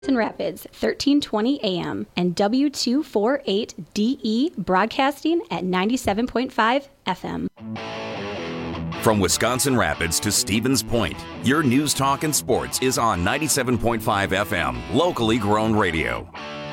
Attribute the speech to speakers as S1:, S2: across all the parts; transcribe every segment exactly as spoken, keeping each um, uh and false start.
S1: Rapids, thirteen twenty A M, and W two forty-eight D E broadcasting at ninety-seven point five F M.
S2: From Wisconsin Rapids to Stevens Point, your news, talk, and sports is on ninety-seven point five F M, locally grown radio.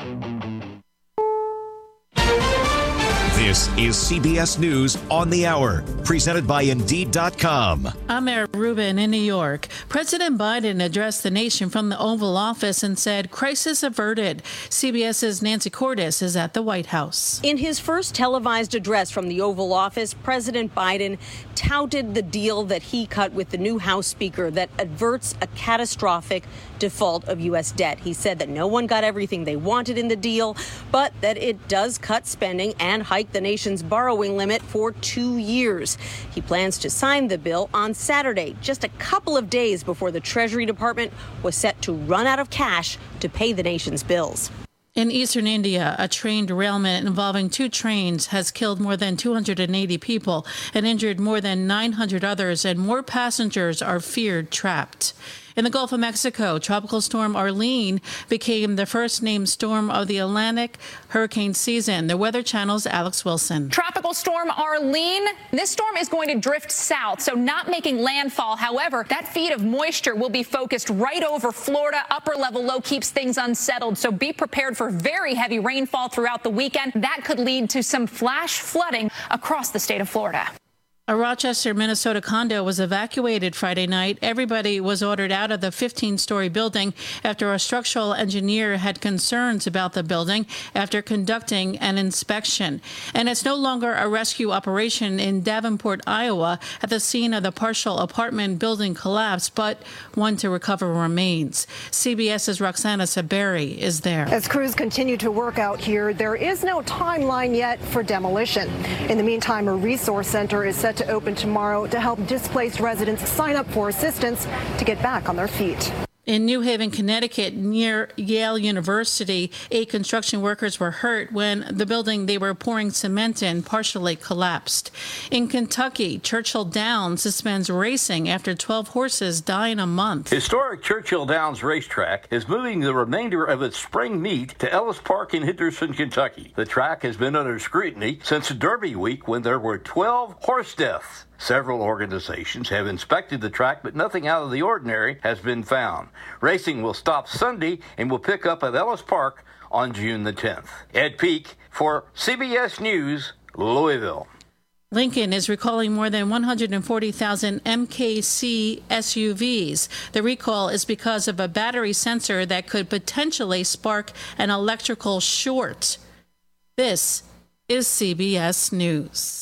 S3: This is C B S News on the Hour, presented by Indeed dot com.
S4: I'm Eric Rubin in New York. President Biden addressed the nation from the Oval Office and said, crisis averted. CBS's Nancy Cordes is at the White House.
S5: In his first televised address from the Oval Office, President Biden touted the deal that he cut with the new House Speaker that averts a catastrophic default of U S debt. He said that no one got everything they wanted in the deal, but that it does cut spending and hike the nation's borrowing limit for two years. He plans to sign the bill on Saturday, just a couple of days before the Treasury Department was set to run out of cash to pay the nation's bills.
S4: In eastern India, a train derailment involving two trains has killed more than two hundred eighty people and injured more than nine hundred others, and more passengers are feared trapped. In the Gulf of Mexico, Tropical Storm Arlene became the first named storm of the Atlantic hurricane season. The Weather Channel's Alex Wilson.
S6: Tropical Storm Arlene. This storm is going to drift south, so not making landfall. However, that feed of moisture will be focused right over Florida. Upper level low keeps things unsettled, so be prepared for very heavy rainfall throughout the weekend. That could lead to some flash flooding across the state of Florida.
S4: A Rochester, Minnesota condo was evacuated Friday night. Everybody was ordered out of the fifteen-story building after a structural engineer had concerns about the building after conducting an inspection. And it's no longer a rescue operation in Davenport, Iowa, at the scene of the partial apartment building collapse, but one to recover remains. CBS's Roxana Saberi is there.
S7: As crews continue to work out here, there is no timeline yet for demolition. In the meantime, a resource center is set to open tomorrow to help displaced residents sign up for assistance to get back on their feet.
S4: In New Haven, Connecticut, near Yale University, eight construction workers were hurt when the building they were pouring cement in partially collapsed. In Kentucky, Churchill Downs suspends racing after twelve horses die in a month.
S8: Historic Churchill Downs Racetrack is moving the remainder of its spring meet to Ellis Park in Henderson, Kentucky. The track has been under scrutiny since Derby Week, when there were twelve horse deaths. Several organizations have inspected the track, but nothing out of the ordinary has been found. Racing will stop Sunday and will pick up at Ellis Park on June the tenth. Ed Peak for C B S News, Louisville.
S4: Lincoln is recalling more than one hundred forty thousand M K C S U Vs. The recall is because of a battery sensor that could potentially spark an electrical short. This is C B S News.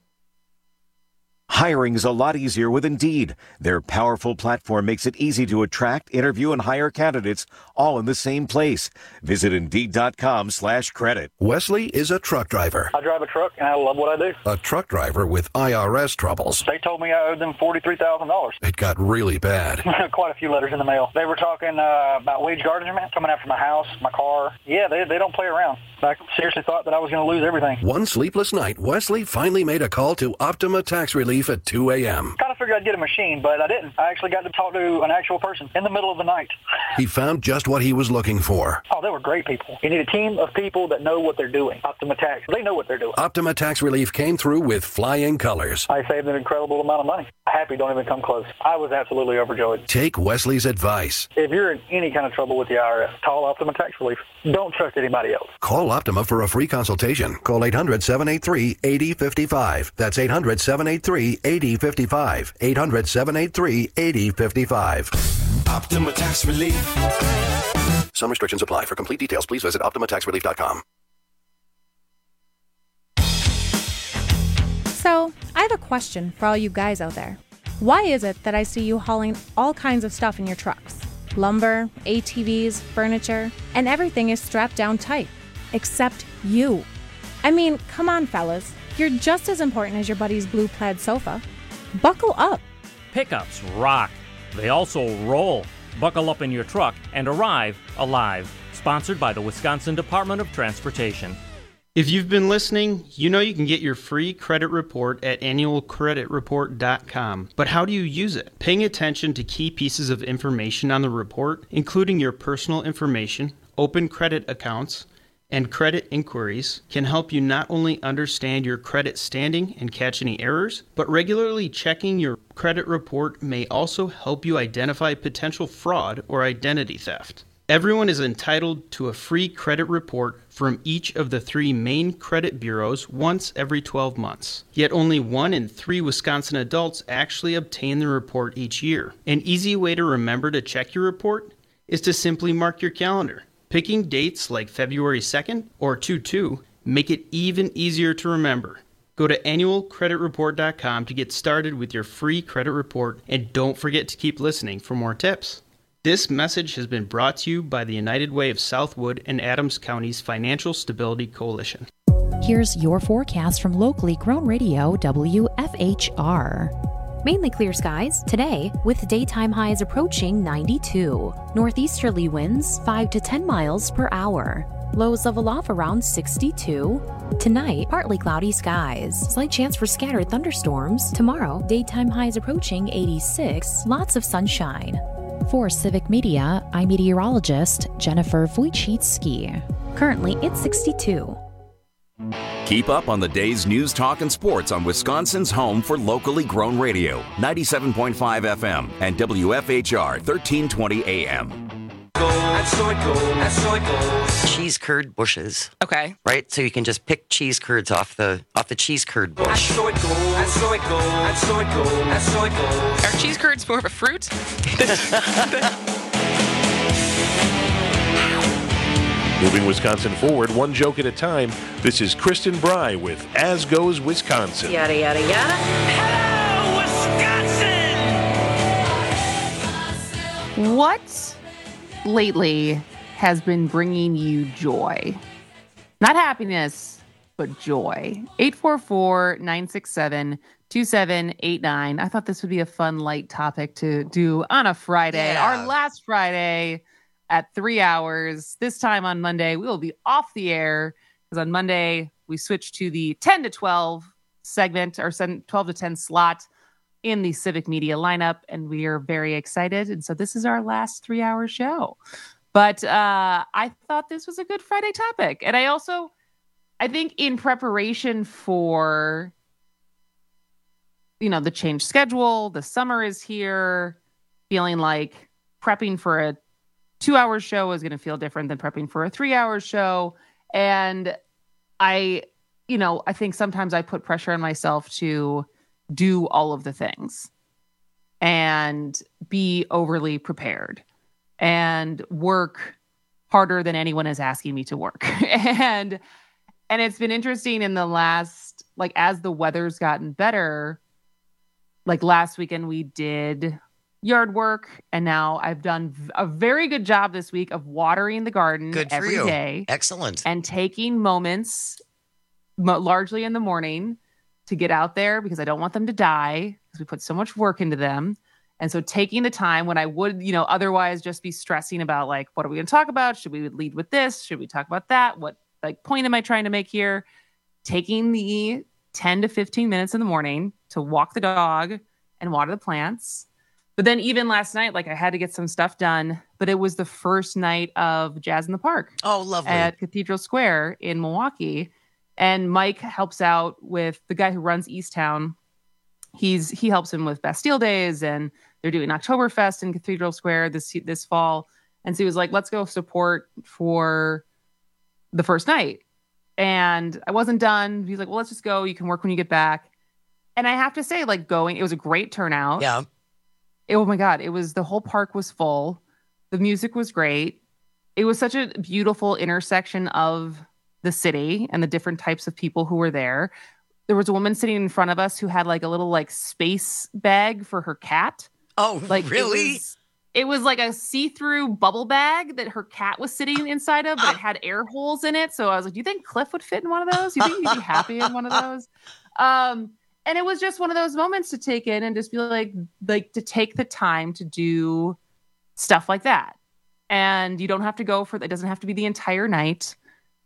S3: Hiring is a lot easier with Indeed. Their powerful platform makes it easy to attract, interview, and hire candidates all in the same place. Visit Indeed.com slash credit.
S9: Wesley is a truck driver.
S10: I drive a truck, and I love what I do.
S9: A truck driver with I R S troubles.
S10: They told me I owed them forty-three thousand dollars.
S9: It got really bad.
S10: Quite a few letters in the mail. They were talking uh, about wage garnishment, coming after my house, my car. Yeah, they, they don't play around. I seriously thought that I was going to lose everything.
S9: One sleepless night, Wesley finally made a call to Optima Tax Relief at two a.m.
S10: Kind of figured I'd get a machine, but I didn't. I actually got to talk to an actual person in the middle of the night.
S9: He found just what he was looking for.
S10: Oh, they were great people. You need a team of people that know what they're doing. Optima Tax, they know what they're doing.
S9: Optima Tax Relief came through with flying colors.
S10: I saved an incredible amount of money. Happy don't even come close. I was absolutely overjoyed.
S9: Take Wesley's advice.
S10: If you're in any kind of trouble with the I R S, call Optima Tax Relief. Don't trust anybody else.
S9: Call Optima for a free consultation. Call eight hundred, seven eight three, eight zero five five. That's eight hundred, seven eight three, eight zero five five. eight hundred, seven eight three, eight zero five five.
S3: Optima Tax Relief.
S9: Some restrictions apply. For complete details, please visit Optima Tax Relief dot com.
S11: So, I have a question for all you guys out there. Why is it that I see you hauling all kinds of stuff in your trucks? Lumber, A T Vs, furniture, and everything is strapped down tight. Except you. I mean, come on, fellas. You're just as important as your buddy's blue plaid sofa. Buckle up.
S12: Pickups rock. They also roll. Buckle up in your truck and arrive alive. Sponsored by the Wisconsin Department of Transportation.
S13: If you've been listening, you know you can get your free credit report at annual credit report dot com. But how do you use it? Paying attention to key pieces of information on the report, including your personal information, open credit accounts, and credit inquiries, can help you not only understand your credit standing and catch any errors, but regularly checking your credit report may also help you identify potential fraud or identity theft. Everyone is entitled to a free credit report from each of the three main credit bureaus once every twelve months. Yet only one in three Wisconsin adults actually obtain the report each year. An easy way to remember to check your report is to simply mark your calendar. Picking dates like February second or two two make it even easier to remember. Go to annual credit report dot com to get started with your free credit report, and don't forget to keep listening for more tips. This message has been brought to you by the United Way of Southwood and Adams County's Financial Stability Coalition.
S14: Here's your forecast from locally grown radio W F H R. Mainly clear skies today with daytime highs approaching ninety-two. Northeasterly winds five to ten miles per hour. Lows level off around sixty-two. Tonight, partly cloudy skies. Slight chance for scattered thunderstorms. Tomorrow, daytime highs approaching eighty-six. Lots of sunshine. For Civic Media, I'm meteorologist Jennifer Wojcicki. Currently, it's sixty-two.
S2: Keep up on the day's news, talk, and sports on Wisconsin's home for locally grown radio, ninety-seven point five F M and W F H R thirteen twenty A M.
S15: Cheese curd bushes.
S16: Okay.
S15: Right? So you can just pick cheese curds off the off the cheese curd bush.
S16: Are cheese curds more of a fruit?
S17: Moving Wisconsin forward, one joke at a time. This is Kristen Bry with As Goes Wisconsin.
S18: Yada, yada, yada.
S19: Hello, Wisconsin!
S18: What lately has been bringing you joy? Not happiness, but joy. eight four four, nine six seven, two seven eight nine. I thought this would be a fun, light topic to do on a Friday.
S15: Yeah.
S18: Our last Friday at three hours. This time on Monday, we will be off the air because on Monday, we switched to the ten to twelve segment, or twelve to ten slot in the Civic Media lineup, and we are very excited. And so this is our last three-hour show. But uh, I thought this was a good Friday topic. And I also, I think in preparation for, you know, the change schedule, the summer is here, feeling like prepping for a two-hour show is going to feel different than prepping for a three-hour show. And I, you know, I think sometimes I put pressure on myself to do all of the things and be overly prepared and work harder than anyone is asking me to work. and and it's been interesting in the last, like, as the weather's gotten better, like last weekend we did yard work, and now I've done a very good job this week of watering the garden
S15: Good for
S18: every
S15: you.
S18: day.
S15: Excellent.
S18: And taking moments, mo- largely in the morning, to get out there because I don't want them to die because we put so much work into them. And so taking the time when I would, you know, otherwise just be stressing about, like, what are we going to talk about? Should we lead with this? Should we talk about that? What, like, point am I trying to make here? Taking the ten to fifteen minutes in the morning to walk the dog and water the plants. But then even last night, like, I had to get some stuff done, but it was the first night of Jazz in the Park.
S15: Oh, lovely.
S18: At Cathedral Square in Milwaukee. And Mike helps out with the guy who runs Easttown. He's he helps him with Bastille Days, and they're doing Oktoberfest in Cathedral Square this this fall. And so he was like, let's go support for the first night. And I wasn't done. He's like, well, let's just go. You can work when you get back. And I have to say, like, going, it was a great turnout.
S15: Yeah.
S18: It, oh my God. It was, the whole park was full. The music was great. It was such a beautiful intersection of the city and the different types of people who were there. There was a woman sitting in front of us who had, like, a little, like, space bag for her cat.
S15: Oh,
S18: like,
S15: really?
S18: It was, it was like a see-through bubble bag that her cat was sitting inside of, but it had air holes in it. So I was like, do you think Cliff would fit in one of those? Do you think he'd be happy in one of those? Um, and it was just one of those moments to take in and just be like, like to take the time to do stuff like that. And you don't have to go for, it doesn't have to be the entire night.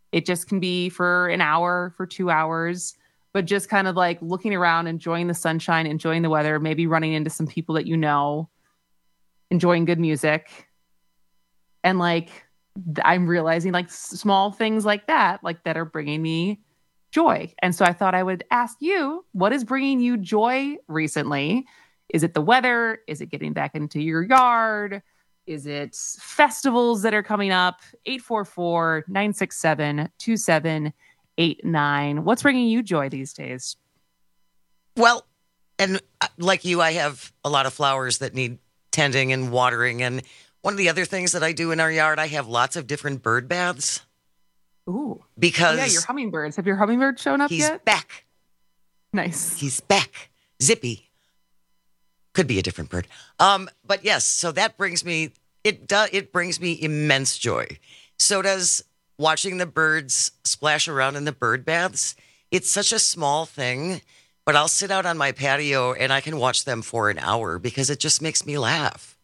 S18: It just can be for an hour, for two hours, but just kind of like looking around, enjoying the sunshine, enjoying the weather, maybe running into some people that you know, enjoying good music. And like, I'm realizing like small things like that, like that are bringing me joy. And so I thought I would ask you, what is bringing you joy recently? Is it the weather? Is it getting back into your yard? Is it festivals that are coming up? eight four four, nine six seven, two seven eight nine. What's bringing you joy these days?
S15: Well, and like you, I have a lot of flowers that need tending and watering. And one of the other things that I do in our yard, I have lots of different bird baths.
S18: Ooh.
S15: Because
S18: oh, yeah, your hummingbirds. Have your hummingbirds shown up
S15: he's
S18: yet?
S15: He's back.
S18: Nice.
S15: He's back. Zippy. Could be a different bird. Um, but yes, so that brings me, it does, it brings me immense joy. So does watching the birds splash around in the bird baths. It's such a small thing, but I'll sit out on my patio and I can watch them for an hour because it just makes me laugh.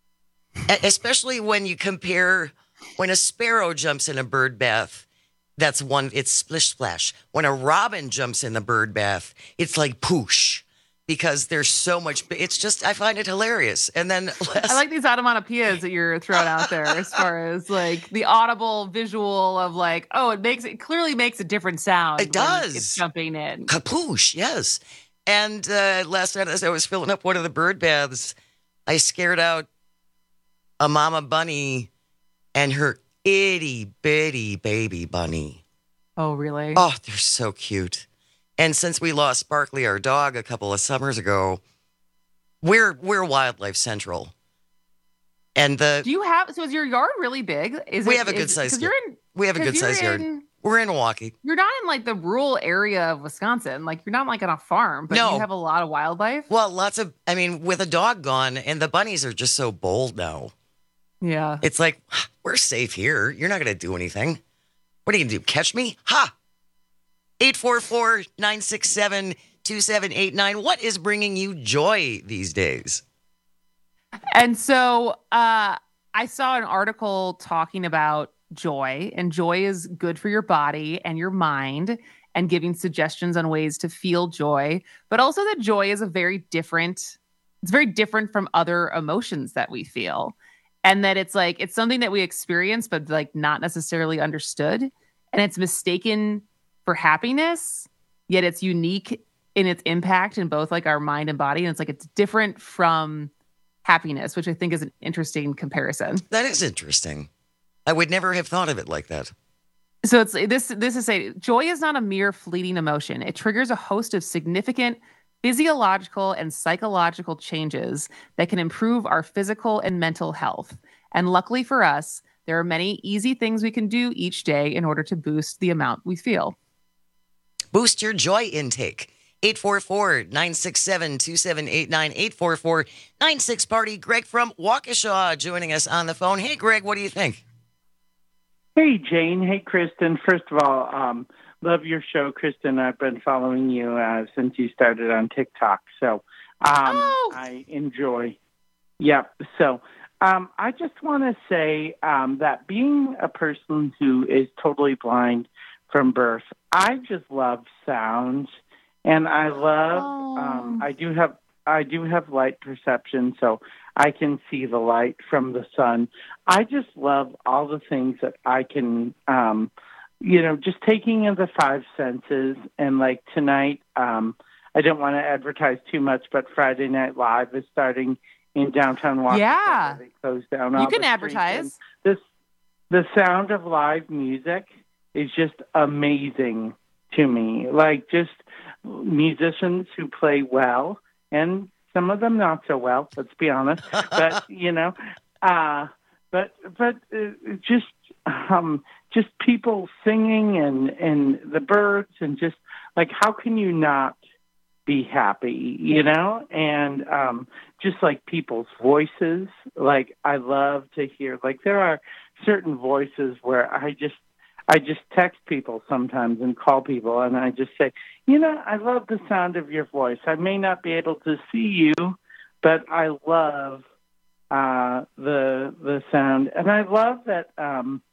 S15: Especially when you compare when a sparrow jumps in a bird bath. That's one, it's splish splash. When a robin jumps in the bird bath, it's like poosh because there's so much, it's just, I find it hilarious. And then last,
S18: I like these onomatopoeias that you're throwing out there as far as like the audible visual of like, oh, it makes, it clearly makes a different sound.
S15: It does.
S18: It's jumping in.
S15: Kapoosh, yes. And uh, last night as I was filling up one of the bird baths, I scared out a mama bunny and her itty bitty baby bunny.
S18: Oh, really?
S15: Oh, they're so cute. And since we lost Sparkly, our dog, a couple of summers ago, we're we're Wildlife Central. And the
S18: do you have? So is your yard really big? Is
S15: we
S18: it,
S15: have a good size.
S18: You're in,
S15: we have a good size yard. We're in Milwaukee.
S18: You're not in like the rural area of Wisconsin. Like you're not like on a farm, but
S15: no.
S18: You have a lot of wildlife.
S15: Well, lots of. I mean, with a dog gone, and the bunnies are just so bold now.
S18: Yeah.
S15: It's like, we're safe here. You're not going to do anything. What are you going to do? Catch me? Ha! eight four four, nine six seven, two seven eight nine. What is bringing you joy these days?
S18: And so uh, I saw an article talking about joy, and joy is good for your body and your mind and giving suggestions on ways to feel joy, but also that joy is a very different, it's very different from other emotions that we feel. And that it's like, it's something that we experience, but like not necessarily understood. And it's mistaken for happiness, yet it's unique in its impact in both like our mind and body. And it's like, it's different from happiness, which I think is an interesting comparison.
S15: That is interesting. I would never have thought of it like that.
S18: So it's this, this is a joy is not a mere fleeting emotion. It triggers a host of significant physiological and psychological changes that can improve our physical and mental health. And luckily for us, there are many easy things we can do each day in order to boost the amount we feel.
S15: Boost your joy intake. eight four four, nine six seven, two seven eight nine, eight four four, nine six party. Greg from Waukesha joining us on the phone. Hey, Greg, what do you think?
S20: Hey, Jane. Hey, Kristen. First of all, um, love your show, Kristen. I've been following you uh, since you started on TikTok. So um, oh. I enjoy. Yep. So um, I just want to say um, that being a person who is totally blind from birth, I just love sounds, and I love. Oh. Um, I do have. I do have light perception, so I can see the light from the sun. I just love all the things that I can. Um, You know, just taking in the five senses. And like tonight, um, I don't want to advertise too much, but Friday Night Live is starting in downtown Washington.
S18: Yeah.
S20: They close down all
S18: you can
S20: the
S18: advertise.
S20: This, the sound of live music is just amazing to me. Like just musicians who play well, and some of them not so well, let's be honest. But, you know, uh, but, but uh, just... Um, just people singing and, and the birds and just like, how can you not be happy, you know? And um, just like people's voices, like I love to hear, like there are certain voices where I just, I just text people sometimes and call people and I just say, you know, I love the sound of your voice. I may not be able to see you, but I love uh, the, the sound. And I love that, um,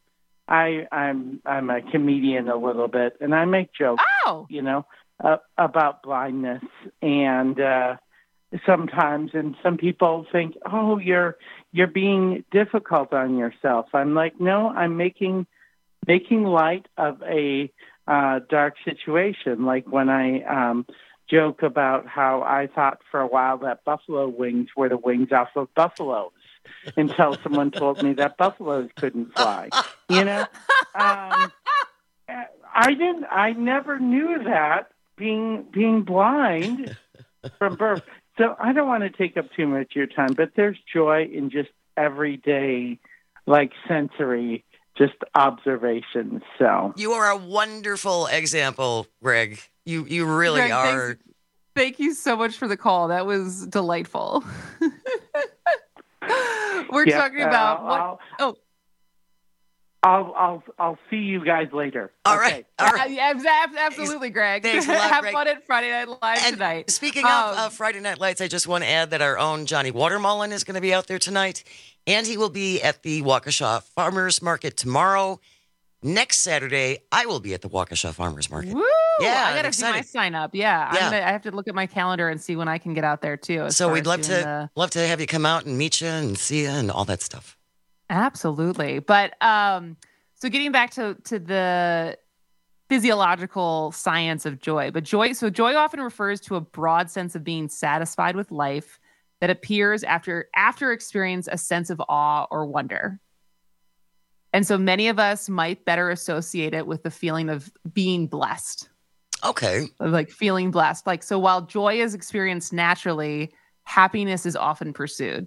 S20: I I'm I'm a comedian a little bit, and I make jokes.
S18: Oh,
S20: you know, uh, about blindness, and uh, sometimes, and some people think, oh, you're you're being difficult on yourself. I'm like, no, I'm making making light of a uh, dark situation. Like when I um, joke about how I thought for a while that buffalo wings were the wings off of buffaloes, until someone told me that buffaloes couldn't fly. You know, um, I didn't. I never knew that being being blind from birth. So I don't want to take up too much of your time, but there's joy in just everyday, like sensory, just observations. So
S15: You are a wonderful example, Greg. You you really
S18: Greg,
S15: are.
S18: Thanks, thank you so much for the call. That was delightful. We're
S20: Yeah,
S18: talking about
S20: uh,
S18: what?
S20: I'll-
S18: oh,
S20: I'll I'll I'll see you guys later.
S15: All
S20: Okay.
S15: right. All right.
S18: Uh, yeah, abs- absolutely, Greg.
S15: Thanks a lot,
S18: Have
S15: Greg.
S18: fun at Friday Night Live
S15: And
S18: tonight.
S15: Speaking
S18: Um,
S15: of uh, Friday Night Lights, I just want to add that our own Johnny Watermullen is going to be out there tonight, and he will be at the Waukesha Farmers Market tomorrow. Next Saturday, I will be at the Waukesha Farmers Market.
S18: Woo!
S15: Yeah,
S18: I
S15: I'm
S18: gotta do my
S15: excited.
S18: sign up. Yeah,
S15: Yeah.
S18: I'm gonna, I have to look at my calendar and see when I can get out there too. as
S15: So
S18: far
S15: we'd
S18: as
S15: love
S18: doing
S15: to
S18: the-
S15: love to have you come out and meet you and see you and all that stuff.
S18: Absolutely. But um, so getting back to to the physiological science of joy, but joy, so joy often refers to a broad sense of being satisfied with life that appears after after experience a sense of awe or wonder. And so many of us might better associate it with the feeling of being blessed.
S15: Okay.
S18: Of like feeling blessed. Like, so while joy is experienced naturally, happiness is often pursued.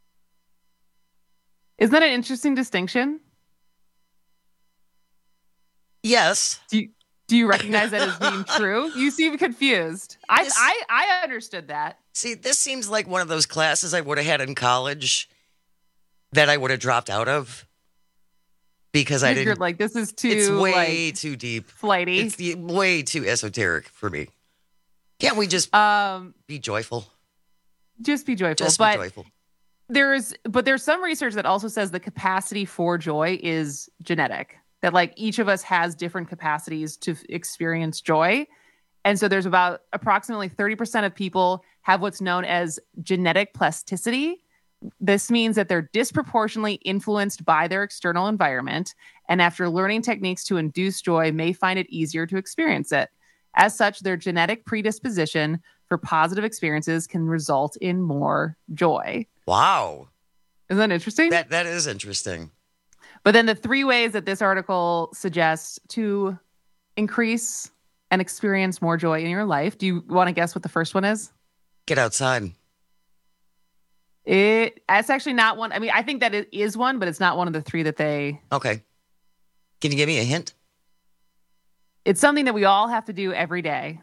S18: Isn't that an interesting distinction?
S15: Yes.
S18: Do you, do you recognize that as being true? You seem confused. I,
S15: This-
S18: I I understood that.
S15: See, this seems like one of those classes I would have had in college that I would have dropped out of because I
S18: You're
S15: didn't.
S18: like, this is too
S15: It's way
S18: like,
S15: too deep.
S18: flighty.
S15: It's the, way too esoteric for me. Can't we just
S18: um,
S15: be joyful?
S18: just be joyful.
S15: Just
S18: but
S15: be joyful.
S18: there's but there's some research that also says the capacity for joy is genetic. That like each of us has different capacities to f- experience joy. And so there's about approximately thirty percent of people have what's known as genetic plasticity. This means that they're disproportionately influenced by their external environment, and after learning techniques to induce joy, may find it easier to experience it. As such, their genetic predisposition for positive experiences can result in more joy.
S15: Wow.
S18: Isn't that interesting?
S15: That that is interesting.
S18: But then the three ways that this article suggests to increase and experience more joy in your life. Do you want to guess what the first one is?
S15: Get outside.
S18: It it's actually not one. I mean, I think that it is one, but it's not one of the three that they.
S15: Okay. Can you give me a hint?
S18: It's something that we all have to do every day.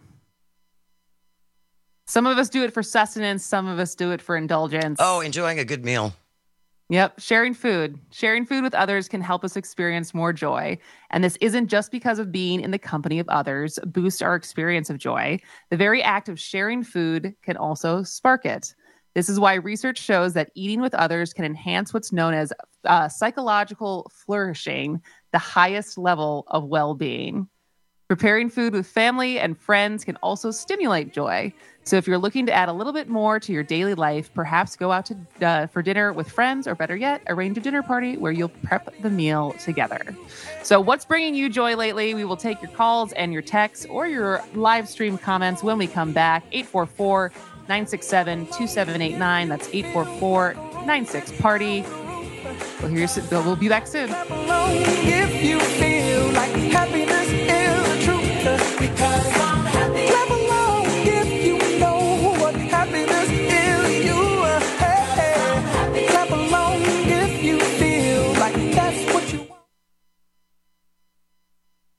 S18: Some of us do it for sustenance. Some of us do it for indulgence.
S15: Oh, enjoying a good meal.
S18: Yep. Sharing food. Sharing food with others can help us experience more joy. And this isn't just because of being in the company of others boosts our experience of joy. The very act of sharing food can also spark it. This is why research shows that eating with others can enhance what's known as uh, psychological flourishing, the highest level of well-being. Preparing food with family and friends can also stimulate joy. So if you're looking to add a little bit more to your daily life, perhaps go out to uh, for dinner with friends, or better yet, arrange a dinner party where you'll prep the meal together. So what's bringing you joy lately? We will take your calls and your texts or your live stream comments when we come back. eight four four, nine six seven, two seven eight nine. That's eight four four, nine six, party. We'll, hear you, we'll be back soon.
S19: If you feel like happiness is the truth, because I'm happy. Clap along if you know what happiness is. You, hey, hey. Clap along if you feel like that's what you want.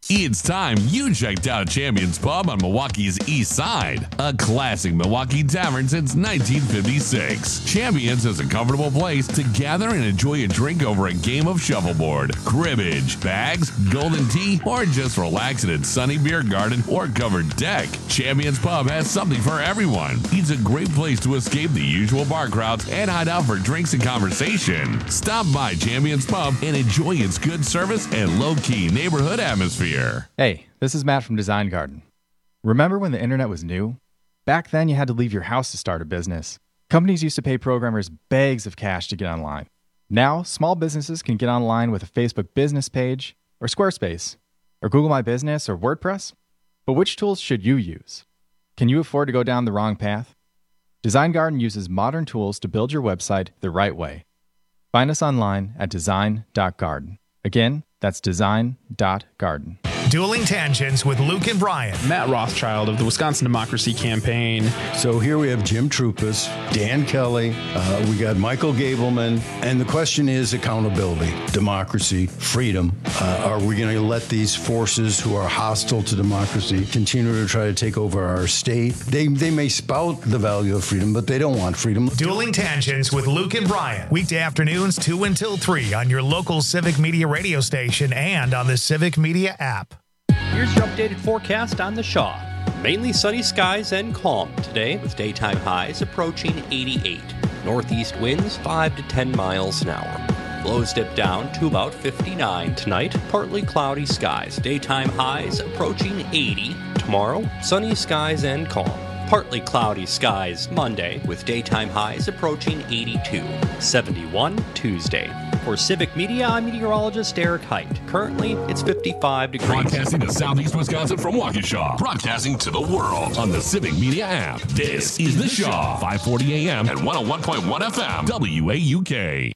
S21: It's time you checked out Champions Pub on Milwaukee's East Side, a classic Milwaukee tavern since nineteen fifty-six. Champions is a comfortable place to gather and enjoy a drink over a game of shuffleboard, cribbage, bags, golden tea, or just relax in its sunny beer garden or covered deck. Champions Pub has something for everyone. It's a great place to escape the usual bar crowds and hide out for drinks and conversation. Stop by Champions Pub and enjoy its good service and low-key neighborhood atmosphere.
S22: Hey, this is Matt from Design Garden. Remember when the internet was new? Back then, you had to leave your house to start a business. Companies used to pay programmers bags of cash to get online. Now, small businesses can get online with a Facebook business page, or Squarespace, or Google My Business, or WordPress. But which tools should you use? Can you afford to go down the wrong path? Design Garden uses modern tools to build your website the right way. Find us online at design dot garden. Again, that's design dot garden.
S23: Dueling Tangents with Luke and Brian.
S24: Matt Rothschild of the Wisconsin Democracy Campaign.
S25: So here we have Jim Troupas, Dan Kelly, uh, we got Michael Gableman, and the question is accountability, democracy, freedom. Uh, are we going to let these forces who are hostile to democracy continue to try to take over our state? They, they may spout the value of freedom, but they don't want freedom.
S23: Dueling Tangents with Luke and Brian. Weekday afternoons, two until three on your local Civic Media radio station and on the Civic Media app.
S26: Here's your updated forecast on the Shaw. Mainly sunny skies and calm today with daytime highs approaching eighty-eight. Northeast winds five to ten miles an hour. Lows dip down to about fifty-nine tonight. Partly cloudy skies. Daytime highs approaching eighty. Tomorrow, sunny skies and calm. Partly cloudy skies Monday with daytime highs approaching eighty-two. seventy-one Tuesday. For Civic Media, I'm meteorologist Eric Height. Currently, it's fifty-five degrees.
S21: Broadcasting to Southeast Wisconsin from Waukesha. Broadcasting to the world on the Civic Media app. This is The Shaw, five forty a.m. and one oh one point one F M, W A U K.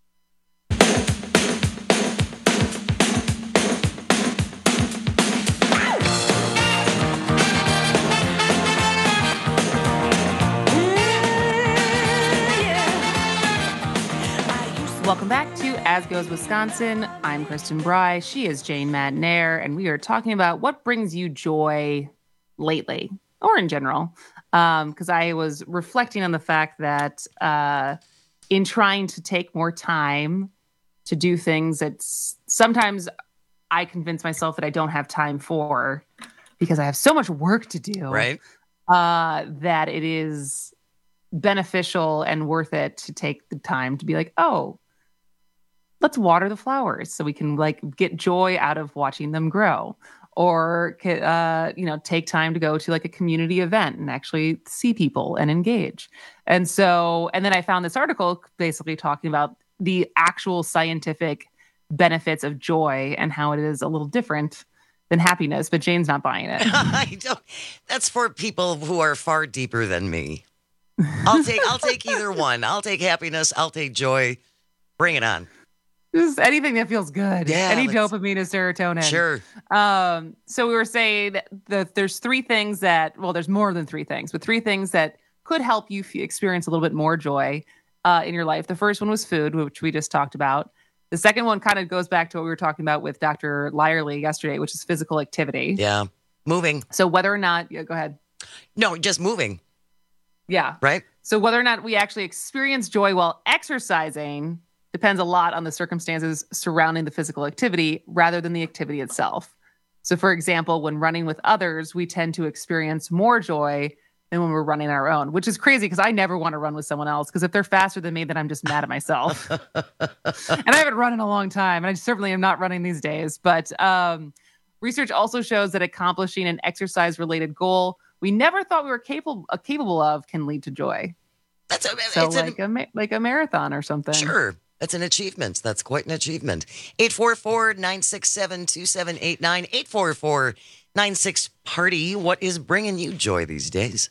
S18: Welcome back to As Goes Wisconsin. I'm Kristen Bry. She is Jane Madnair, and we are talking about what brings you joy lately, or in general. Because um, I was reflecting on the fact that uh, in trying to take more time to do things that sometimes I convince myself that I don't have time for because I have so much work to do,
S15: right?
S18: Uh, that it is beneficial and worth it to take the time to be like, oh, let's water the flowers so we can like get joy out of watching them grow, or, uh, you know, take time to go to like a community event and actually see people and engage. And so, and then I found this article basically talking about the actual scientific benefits of joy and how it is a little different than happiness, but Jane's not buying it.
S15: I don't, that's for people who are far deeper than me. I'll take, I'll take either one. I'll take happiness. I'll take joy. Bring it on.
S18: Just anything that feels good.
S15: Yeah,
S18: Any dopamine or serotonin.
S15: Sure.
S18: Um, so we were saying that there's three things that, well, there's more than three things, but three things that could help you f- experience a little bit more joy uh, in your life. The first one was food, which we just talked about. The second one kind of goes back to what we were talking about with Doctor Lyerly yesterday, which is physical activity.
S15: Yeah. Moving.
S18: So whether or not, yeah, go ahead.
S15: No, just moving.
S18: Yeah.
S15: Right.
S18: So whether or not we actually experience joy while exercising depends a lot on the circumstances surrounding the physical activity rather than the activity itself. So, for example, when running with others, we tend to experience more joy than when we're running our own, which is crazy because I never want to run with someone else because if they're faster than me, then I'm just mad at myself. And I haven't run in a long time, and I certainly am not running these days. But um, research also shows that accomplishing an exercise-related goal we never thought we were capable uh, capable of can lead to joy.
S15: That's a,
S18: so
S15: it's
S18: like
S15: an,
S18: a like a marathon or something.
S15: Sure. That's an achievement. That's quite an achievement. eight four four, nine six seven, two seven eight nine, eight four four, nine six party. What is bringing you joy these days?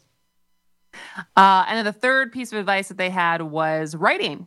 S18: Uh, and then the third piece of advice that they had was writing.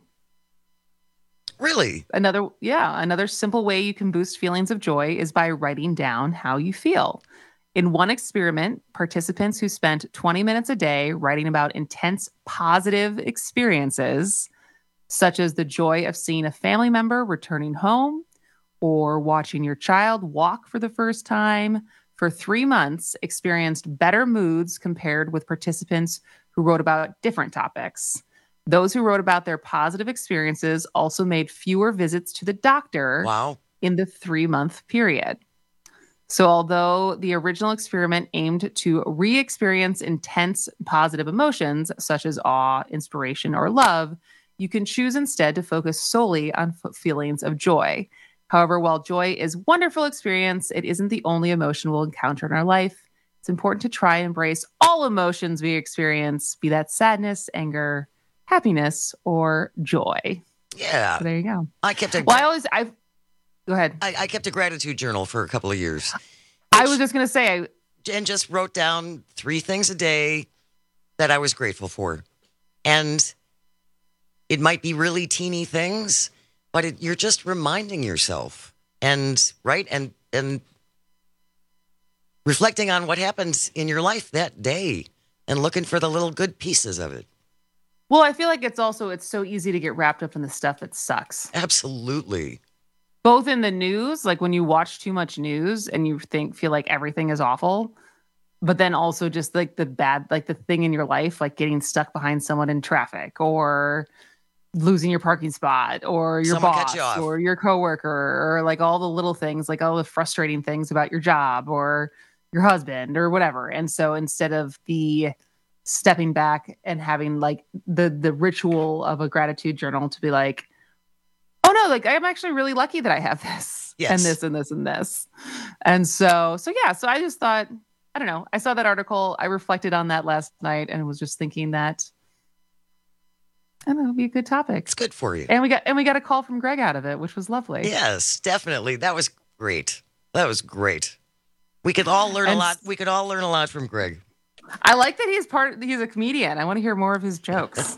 S15: Really?
S18: Another, yeah, another simple way you can boost feelings of joy is by writing down how you feel. In one experiment, participants who spent twenty minutes a day writing about intense positive experiences, such as the joy of seeing a family member returning home or watching your child walk for the first time for three months experienced better moods compared with participants who wrote about different topics. Those who wrote about their positive experiences also made fewer visits to the doctor
S15: wow.
S18: in the three-month period. So although the original experiment aimed to re-experience intense positive emotions, such as awe, inspiration, or love, you can choose instead to focus solely on f- feelings of joy. However, while joy is a wonderful experience, it isn't the only emotion we'll encounter in our life. It's important to try and embrace all emotions we experience, be that sadness, anger, happiness, or joy.
S15: Yeah.
S18: So there you go.
S15: I kept a
S18: well, I always I go ahead.
S15: I, I kept a gratitude journal for a couple of years.
S18: I was just gonna say I,
S15: and just wrote down three things a day that I was grateful for. And it might be really teeny things, but it, you're just reminding yourself and right and and reflecting on what happened in your life that day and looking for the little good pieces of it.
S18: Well, I feel like it's also it's so easy to get wrapped up in the stuff that sucks.
S15: Absolutely.
S18: Both in the news, like when you watch too much news and you think feel like everything is awful, but then also just like the bad, like the thing in your life, like getting stuck behind someone in traffic or losing your parking spot or your
S15: Someone
S18: boss
S15: cut you off.
S18: or your coworker or like all the little things, like all the frustrating things about your job or your husband or whatever. And so instead of the stepping back and having like the the ritual of a gratitude journal to be like, oh no, like I'm actually really lucky that I have this
S15: yes.
S18: and this and this and this. And so, so yeah, so I just thought, I don't know, I saw that article. I reflected on that last night and was just thinking that, I don't know, it'd be a good topic.
S15: It's good for you.
S18: And we got, and we got a call from Greg out of it, which was lovely.
S15: Yes, definitely. That was great. That was great. We could all learn
S18: And
S15: a lot. We could all learn a lot from Greg.
S18: I like that he's part, he's a comedian. I want to hear more of his jokes.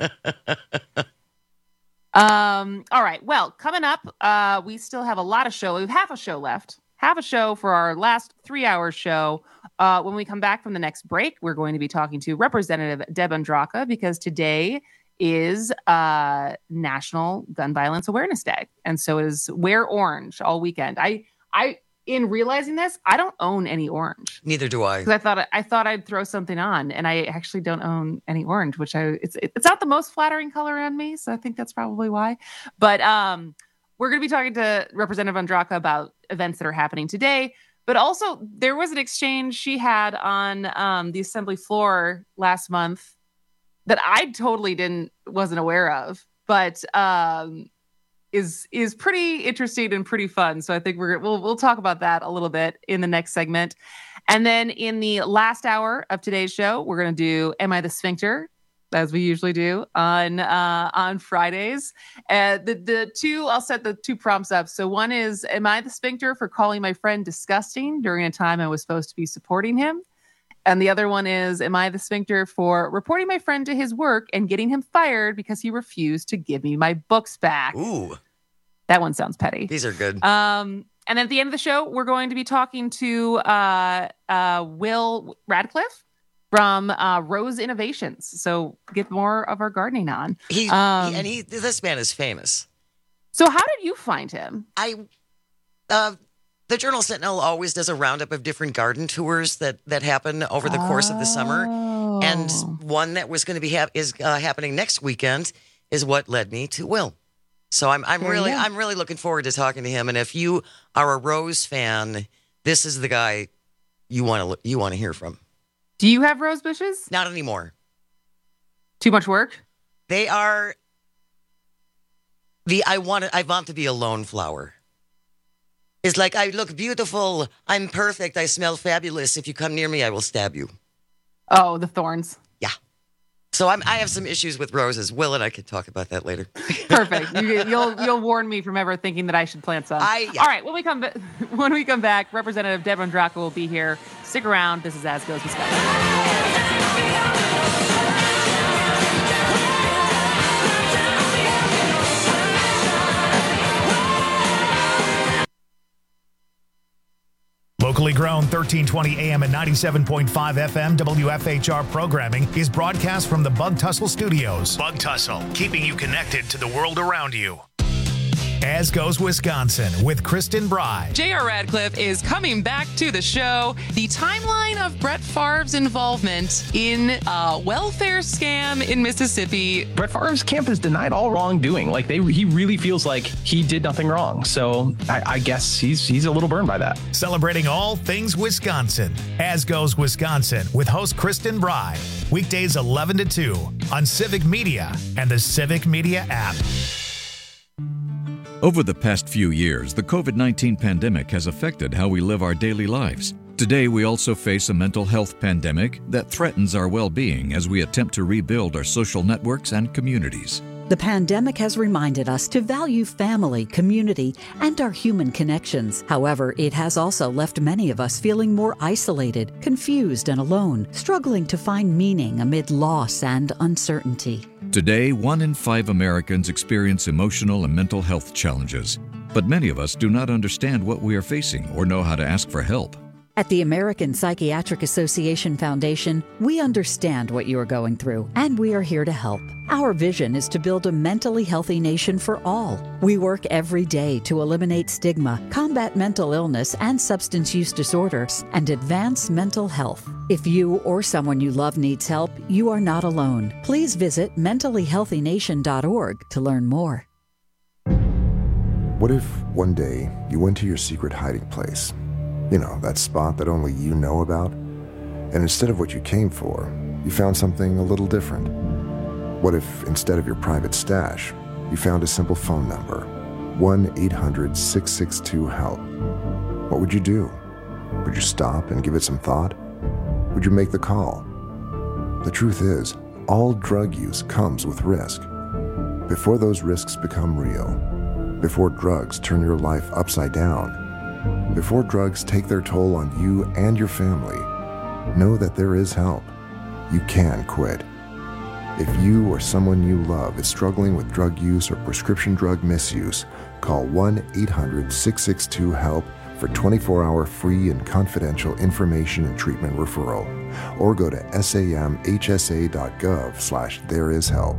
S18: Um, all right. Well, coming up, uh, we still have a lot of show. We have half a show left. Half a show for our last three-hour show. Uh, when we come back from the next break, we're going to be talking to Representative Deb Andraca because today is uh, National Gun Violence Awareness Day, and so it is Wear Orange all weekend. I, I, in realizing this, I don't own any orange.
S15: Neither do I.
S18: Because I thought I thought I'd throw something on, and I actually don't own any orange, which I it's it's not the most flattering color on me, so I think that's probably why. But um, we're going to be talking to Representative Andraca about events that are happening today, but also there was an exchange she had on um, the assembly floor last month that I totally didn't wasn't aware of, but um, is is pretty interesting and pretty fun. So I think we're we'll we'll talk about that a little bit in the next segment. And then in the last hour of today's show, we're going to do Am I the Sphincter? As we usually do on uh, on Fridays. Uh, the the two I'll set the two prompts up. So one is, am I the sphincter for calling my friend disgusting during a time I was supposed to be supporting him? And the other one is, am I the sphincter for reporting my friend to his work and getting him fired because he refused to give me my books back?
S15: Ooh.
S18: That one sounds petty.
S15: These are good.
S18: Um, and at the end of the show, we're going to be talking to uh, uh, Will Radcliffe from uh, Rose Innovations. So get more of our gardening on.
S15: He,
S18: um,
S15: he and he. This man is famous.
S18: So how did you find him?
S15: I, uh, the Journal Sentinel always does a roundup of different garden tours that that happen over the course of the summer, and one that was going to be hap- is uh, happening next weekend is what led me to Will. So I'm I'm
S18: There
S15: really
S18: you go.
S15: I'm really looking forward to talking to him. And if you are a Rose fan, this is the guy you want to you want to hear from.
S18: Do you have rose bushes?
S15: Not anymore.
S18: Too much work?
S15: They are the I want I want to be a lone flower. It's like, I look beautiful, I'm perfect, I smell fabulous. If you come near me, I will stab you.
S18: Oh, the thorns.
S15: Yeah. So I'm, I have some issues with roses. Will and I can talk about that later.
S18: Perfect. You, you'll you'll warn me from ever thinking that I should plant some.
S15: I, yeah.
S18: All right. When we come ba- when we come back, Representative Deb Andraca will be here. Stick around. This is As Goes Wisconsin.
S23: Locally grown thirteen twenty A M and ninety-seven point five F M W F H R programming is broadcast from the Bug Tussle Studios. Bug Tussle, keeping you connected to the world around you. As Goes Wisconsin with Kristen Bry.
S16: J R. Radcliffe is coming back to the show. The timeline of Brett Favre's involvement in a welfare scam in Mississippi.
S1: Brett Favre's camp has denied all wrongdoing. Like they, he really feels like he did nothing wrong. So I, I guess he's he's a little burned by that.
S23: Celebrating all things Wisconsin. As Goes Wisconsin with host Kristen Bry. Weekdays eleven to two on Civic Media and the Civic Media app.
S4: Over the past few years, the covid nineteen pandemic has affected how we live our daily lives. Today, we also face a mental health pandemic that threatens our well-being as we attempt to rebuild our social networks and communities.
S5: The pandemic has reminded us to value family, community, and our human connections. However, it has also left many of us feeling more isolated, confused, and alone, struggling to find meaning amid loss and uncertainty.
S4: Today, one in five Americans experience emotional and mental health challenges, but many of us do not understand what we are facing or know how to ask for help.
S5: At the American Psychiatric Association Foundation, we understand what you are going through, and we are here to help. Our vision is to build a mentally healthy nation for all. We work every day to eliminate stigma, combat mental illness and substance use disorders, and advance mental health. If you or someone you love needs help, you are not alone. Please visit mentally healthy nation dot org to learn more.
S6: What if one day you went to your secret hiding place? You know, that spot that only you know about? And instead of what you came for, you found something a little different. What if instead of your private stash, you found a simple phone number, one eight hundred six six two HELP? What would you do? Would you stop and give it some thought? Would you make the call? The truth is, all drug use comes with risk. Before those risks become real, before drugs turn your life upside down, before drugs take their toll on you and your family, know that there is help. You can quit. If you or someone you love is struggling with drug use or prescription drug misuse, call one eight hundred six six two HELP for twenty-four hour free and confidential information and treatment referral, or go to samhsa.gov slash there is help.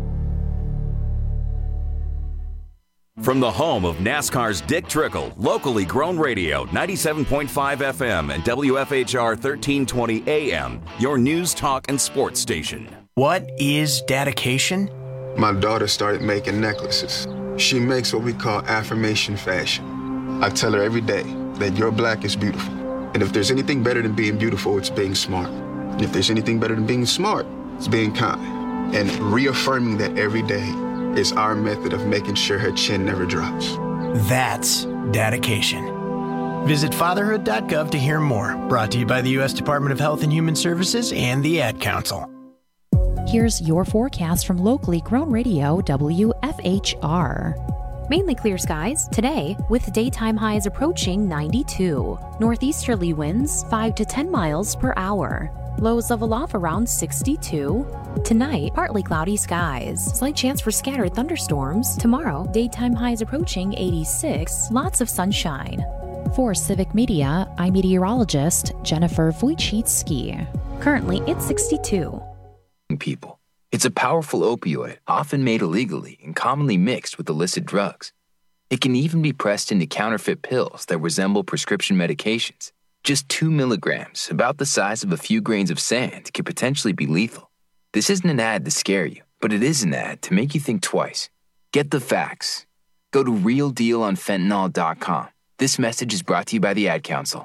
S2: From the home of NASCAR's Dick Trickle, locally grown radio, ninety-seven point five F M and W F H R thirteen twenty A M, your news, talk, and sports station.
S7: What is dedication?
S8: My daughter started making necklaces. She makes what we call affirmation fashion. I tell her every day that your black is beautiful. And if there's anything better than being beautiful, it's being smart. And if there's anything better than being smart, it's being kind. And reaffirming that every day is our method of making sure her chin never drops.
S7: That's dedication. Visit fatherhood dot gov to hear more. Brought to you by the U S Department of Health and Human Services and the Ad Council.
S14: Here's your forecast from locally grown radio W F H R. Mainly clear skies today with daytime highs approaching ninety-two. Northeasterly winds five to ten miles per hour. Lows level off around sixty-two. Tonight, partly cloudy skies. Slight chance for scattered thunderstorms. Tomorrow, daytime highs approaching eighty-six. Lots of sunshine. For Civic Media, I'm meteorologist Jennifer Wojcicki. Currently, it's sixty-two.
S27: People. It's a powerful opioid, often made illegally and commonly mixed with illicit drugs. It can even be pressed into counterfeit pills that resemble prescription medications. Just two milligrams, about the size of a few grains of sand, could potentially be lethal. This isn't an ad to scare you, but it is an ad to make you think twice. Get the facts. Go to real deal on fentanyl dot com. This message is brought to you by the Ad Council.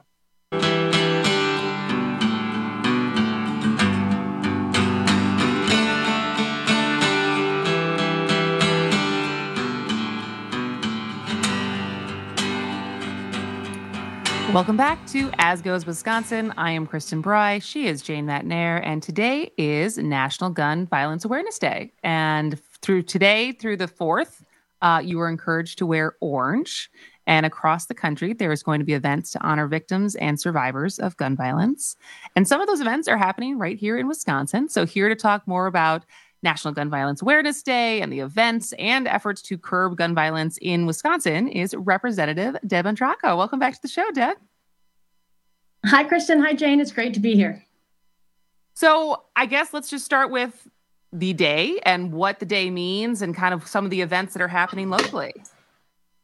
S18: Welcome back to As Goes Wisconsin. I am Kristen Bry. She is Jane Matnair. And today is National Gun Violence Awareness Day. And through today, through the fourth, uh, you are encouraged to wear orange. And across the country, there is going to be events to honor victims and survivors of gun violence. And some of those events are happening right here in Wisconsin. So here to talk more about National Gun Violence Awareness Day and the events and efforts to curb gun violence in Wisconsin is Representative Deb Andraco. Welcome back to the show, Deb.
S28: Hi, Kristen. Hi, Jane. It's great to be here.
S18: So I guess let's just start with the day and what the day means and kind of some of the events that are happening locally.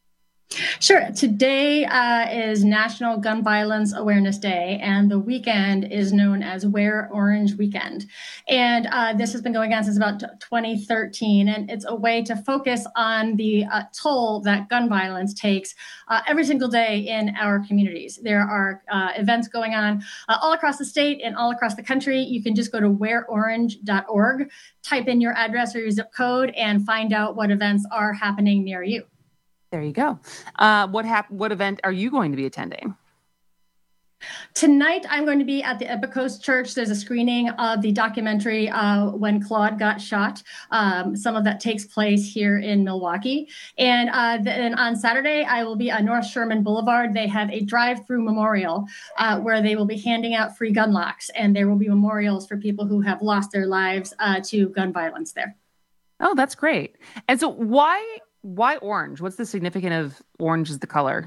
S28: Sure. Today uh, is National Gun Violence Awareness Day, and the weekend is known as Wear Orange Weekend. And uh, this has been going on since about twenty thirteen, and it's a way to focus on the uh, toll that gun violence takes uh, every single day in our communities. There are uh, events going on uh, all across the state and all across the country. You can just go to wear orange dot org, type in your address or your zip code, and find out what events are happening near you.
S18: There you go. Uh, what hap- What event are you going to be attending?
S28: Tonight, I'm going to be at the Epicos Church. There's a screening of the documentary uh, When Claude Got Shot. Um, some of that takes place here in Milwaukee. And uh, then on Saturday, I will be on North Sherman Boulevard. They have a drive-through memorial uh, where they will be handing out free gun locks. And there will be memorials for people who have lost their lives uh, to gun violence there.
S18: Oh, that's great. And so why... Why orange? What's the significance of orange as the color?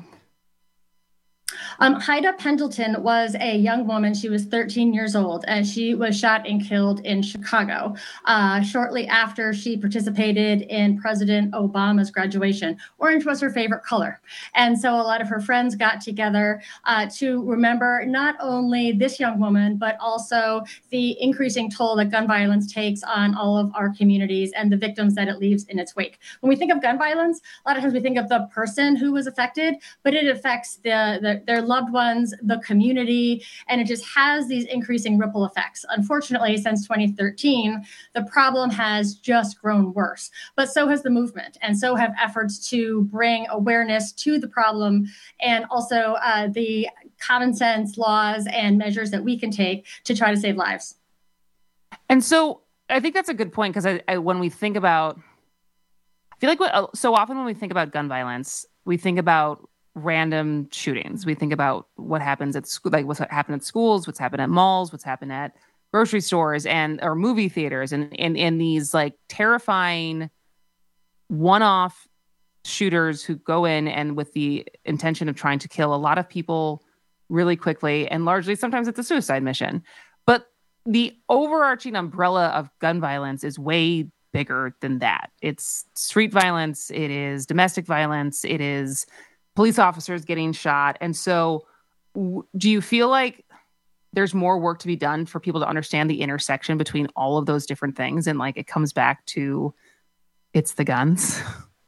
S28: Um, Haida Pendleton was a young woman. She was thirteen years old, and she was shot and killed in Chicago uh, shortly after she participated in President Obama's graduation. Orange was her favorite color. And so a lot of her friends got together uh, to remember not only this young woman, but also the increasing toll that gun violence takes on all of our communities and the victims that it leaves in its wake. When we think of gun violence, a lot of times we think of the person who was affected, but it affects the, the their loved ones, the community, and it just has these increasing ripple effects. Unfortunately, since twenty thirteen, the problem has just grown worse, but so has the movement, and so have efforts to bring awareness to the problem, and also uh, the common sense laws and measures that we can take to try to save lives.
S18: And so I think that's a good point, because I, I, when we think about, I feel like what, so often when we think about gun violence, we think about random shootings. We think about what happens at school, like what's happened at schools, what's happened at malls, what's happened at grocery stores and or movie theaters, and and, and these like terrifying one-off shooters who go in and with the intention of trying to kill a lot of people really quickly, and largely sometimes it's a suicide mission. But the overarching umbrella of gun violence is way bigger than that. It's street violence, it is domestic violence, it is police officers getting shot. And so w- do you feel like there's more work to be done for people to understand the intersection between all of those different things? And like, it comes back to, it's the guns.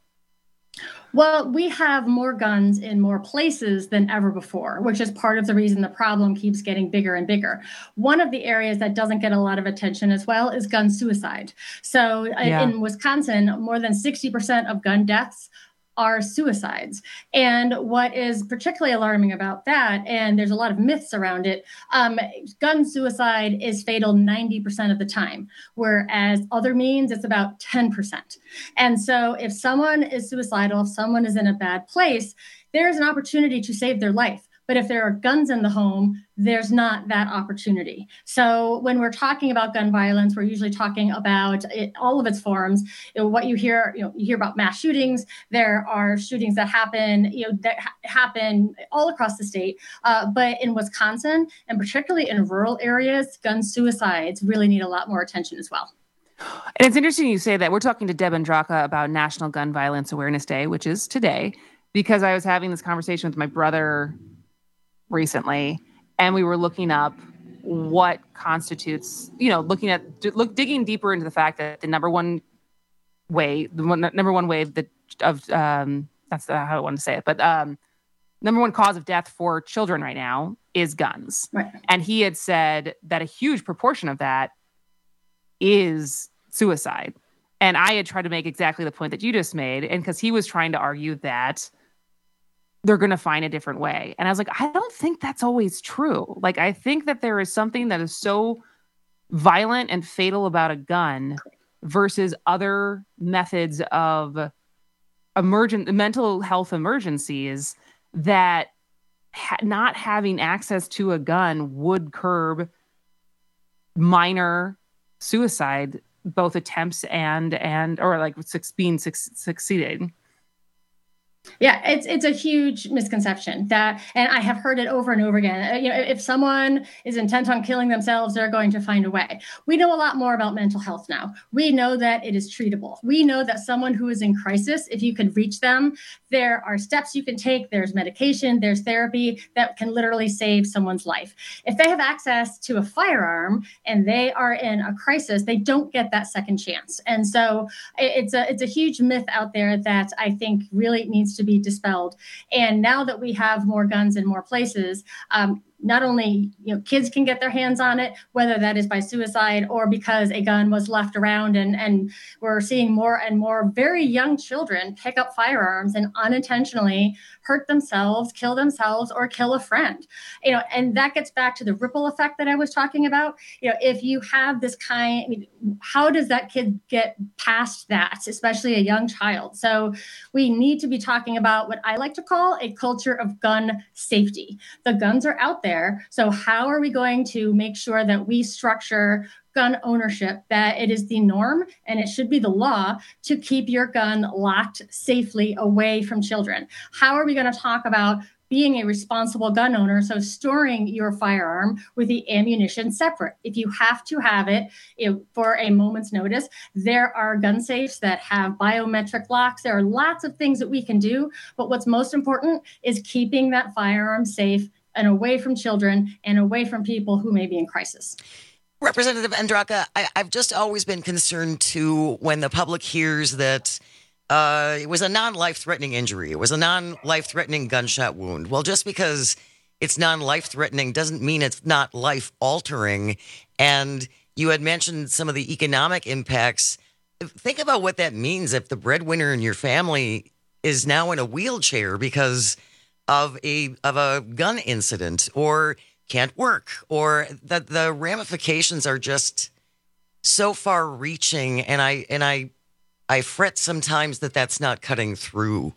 S28: Well, we have more guns in more places than ever before, which is part of the reason the problem keeps getting bigger and bigger. One of the areas that doesn't get a lot of attention as well is gun suicide. So yeah. in Wisconsin, more than sixty percent of gun deaths are suicides. And what is particularly alarming about that, and there's a lot of myths around it, um, gun suicide is fatal ninety percent of the time, whereas other means it's about ten percent. And so if someone is suicidal, if someone is in a bad place, there's an opportunity to save their life. But if there are guns in the home, there's not that opportunity. So when we're talking about gun violence, we're usually talking about it, all of its forms. You know, what you hear, you know, you hear about mass shootings. There are shootings that happen, you know, that ha- happen all across the state. Uh, but in Wisconsin, and particularly in rural areas, gun suicides really need a lot more attention as well.
S18: And it's interesting you say that. We're talking to Deb Andraka about National Gun Violence Awareness Day, which is today, because I was having this conversation with my brother recently, and we were looking up what constitutes, you know, looking at, look, digging deeper into the fact that the number one way, the one, number one way that of, um, that's how I want to say it, but um, number one cause of death for children right now is guns.
S28: Right.
S18: And he had said that a huge proportion of that is suicide. And I had tried to make exactly the point that you just made, and because he was trying to argue that they're going to find a different way. And I was like, I don't think that's always true. Like, I think that there is something that is so violent and fatal about a gun versus other methods of emergent mental health emergencies that ha- not having access to a gun would curb minor suicide, both attempts and, and, or like being su- succeeding.
S28: Yeah, it's it's a huge misconception that, and I have heard it over and over again. You know, if someone is intent on killing themselves, they're going to find a way. We know a lot more about mental health now. We know that it is treatable. We know that someone who is in crisis, if you can reach them, there are steps you can take. There's medication, there's therapy that can literally save someone's life. If they have access to a firearm and they are in a crisis, they don't get that second chance. And so it's a it's a huge myth out there that I think really needs to be dispelled. And now that we have more guns in more places, um, not only you know kids can get their hands on it, whether that is by suicide or because a gun was left around, and and we're seeing more and more very young children pick up firearms and unintentionally hurt themselves, kill themselves, or kill a friend. You know, and that gets back to the ripple effect that I was talking about. You know, if you have this kind, I mean, how does that kid get past that, especially a young child? So we need to be talking about what I like to call a culture of gun safety. The guns are out there. So how are we going to make sure that we structure gun ownership, that it is the norm and it should be the law to keep your gun locked safely away from children? How are we going to talk about being a responsible gun owner, so storing your firearm with the ammunition separate? If you have to have it you know, for a moment's notice, there are gun safes that have biometric locks. There are lots of things that we can do, but what's most important is keeping that firearm safe and away from children and away from people who may be in crisis.
S15: Representative Andraka, I, I've just always been concerned too when the public hears that uh, it was a non-life-threatening injury. It was a non-life-threatening gunshot wound. Well, just because it's non-life-threatening doesn't mean it's not life-altering. And you had mentioned some of the economic impacts. Think about what that means if the breadwinner in your family is now in a wheelchair because of a of a gun incident, or can't work, or that the ramifications are just so far reaching. And I and I I fret sometimes that that's not cutting through.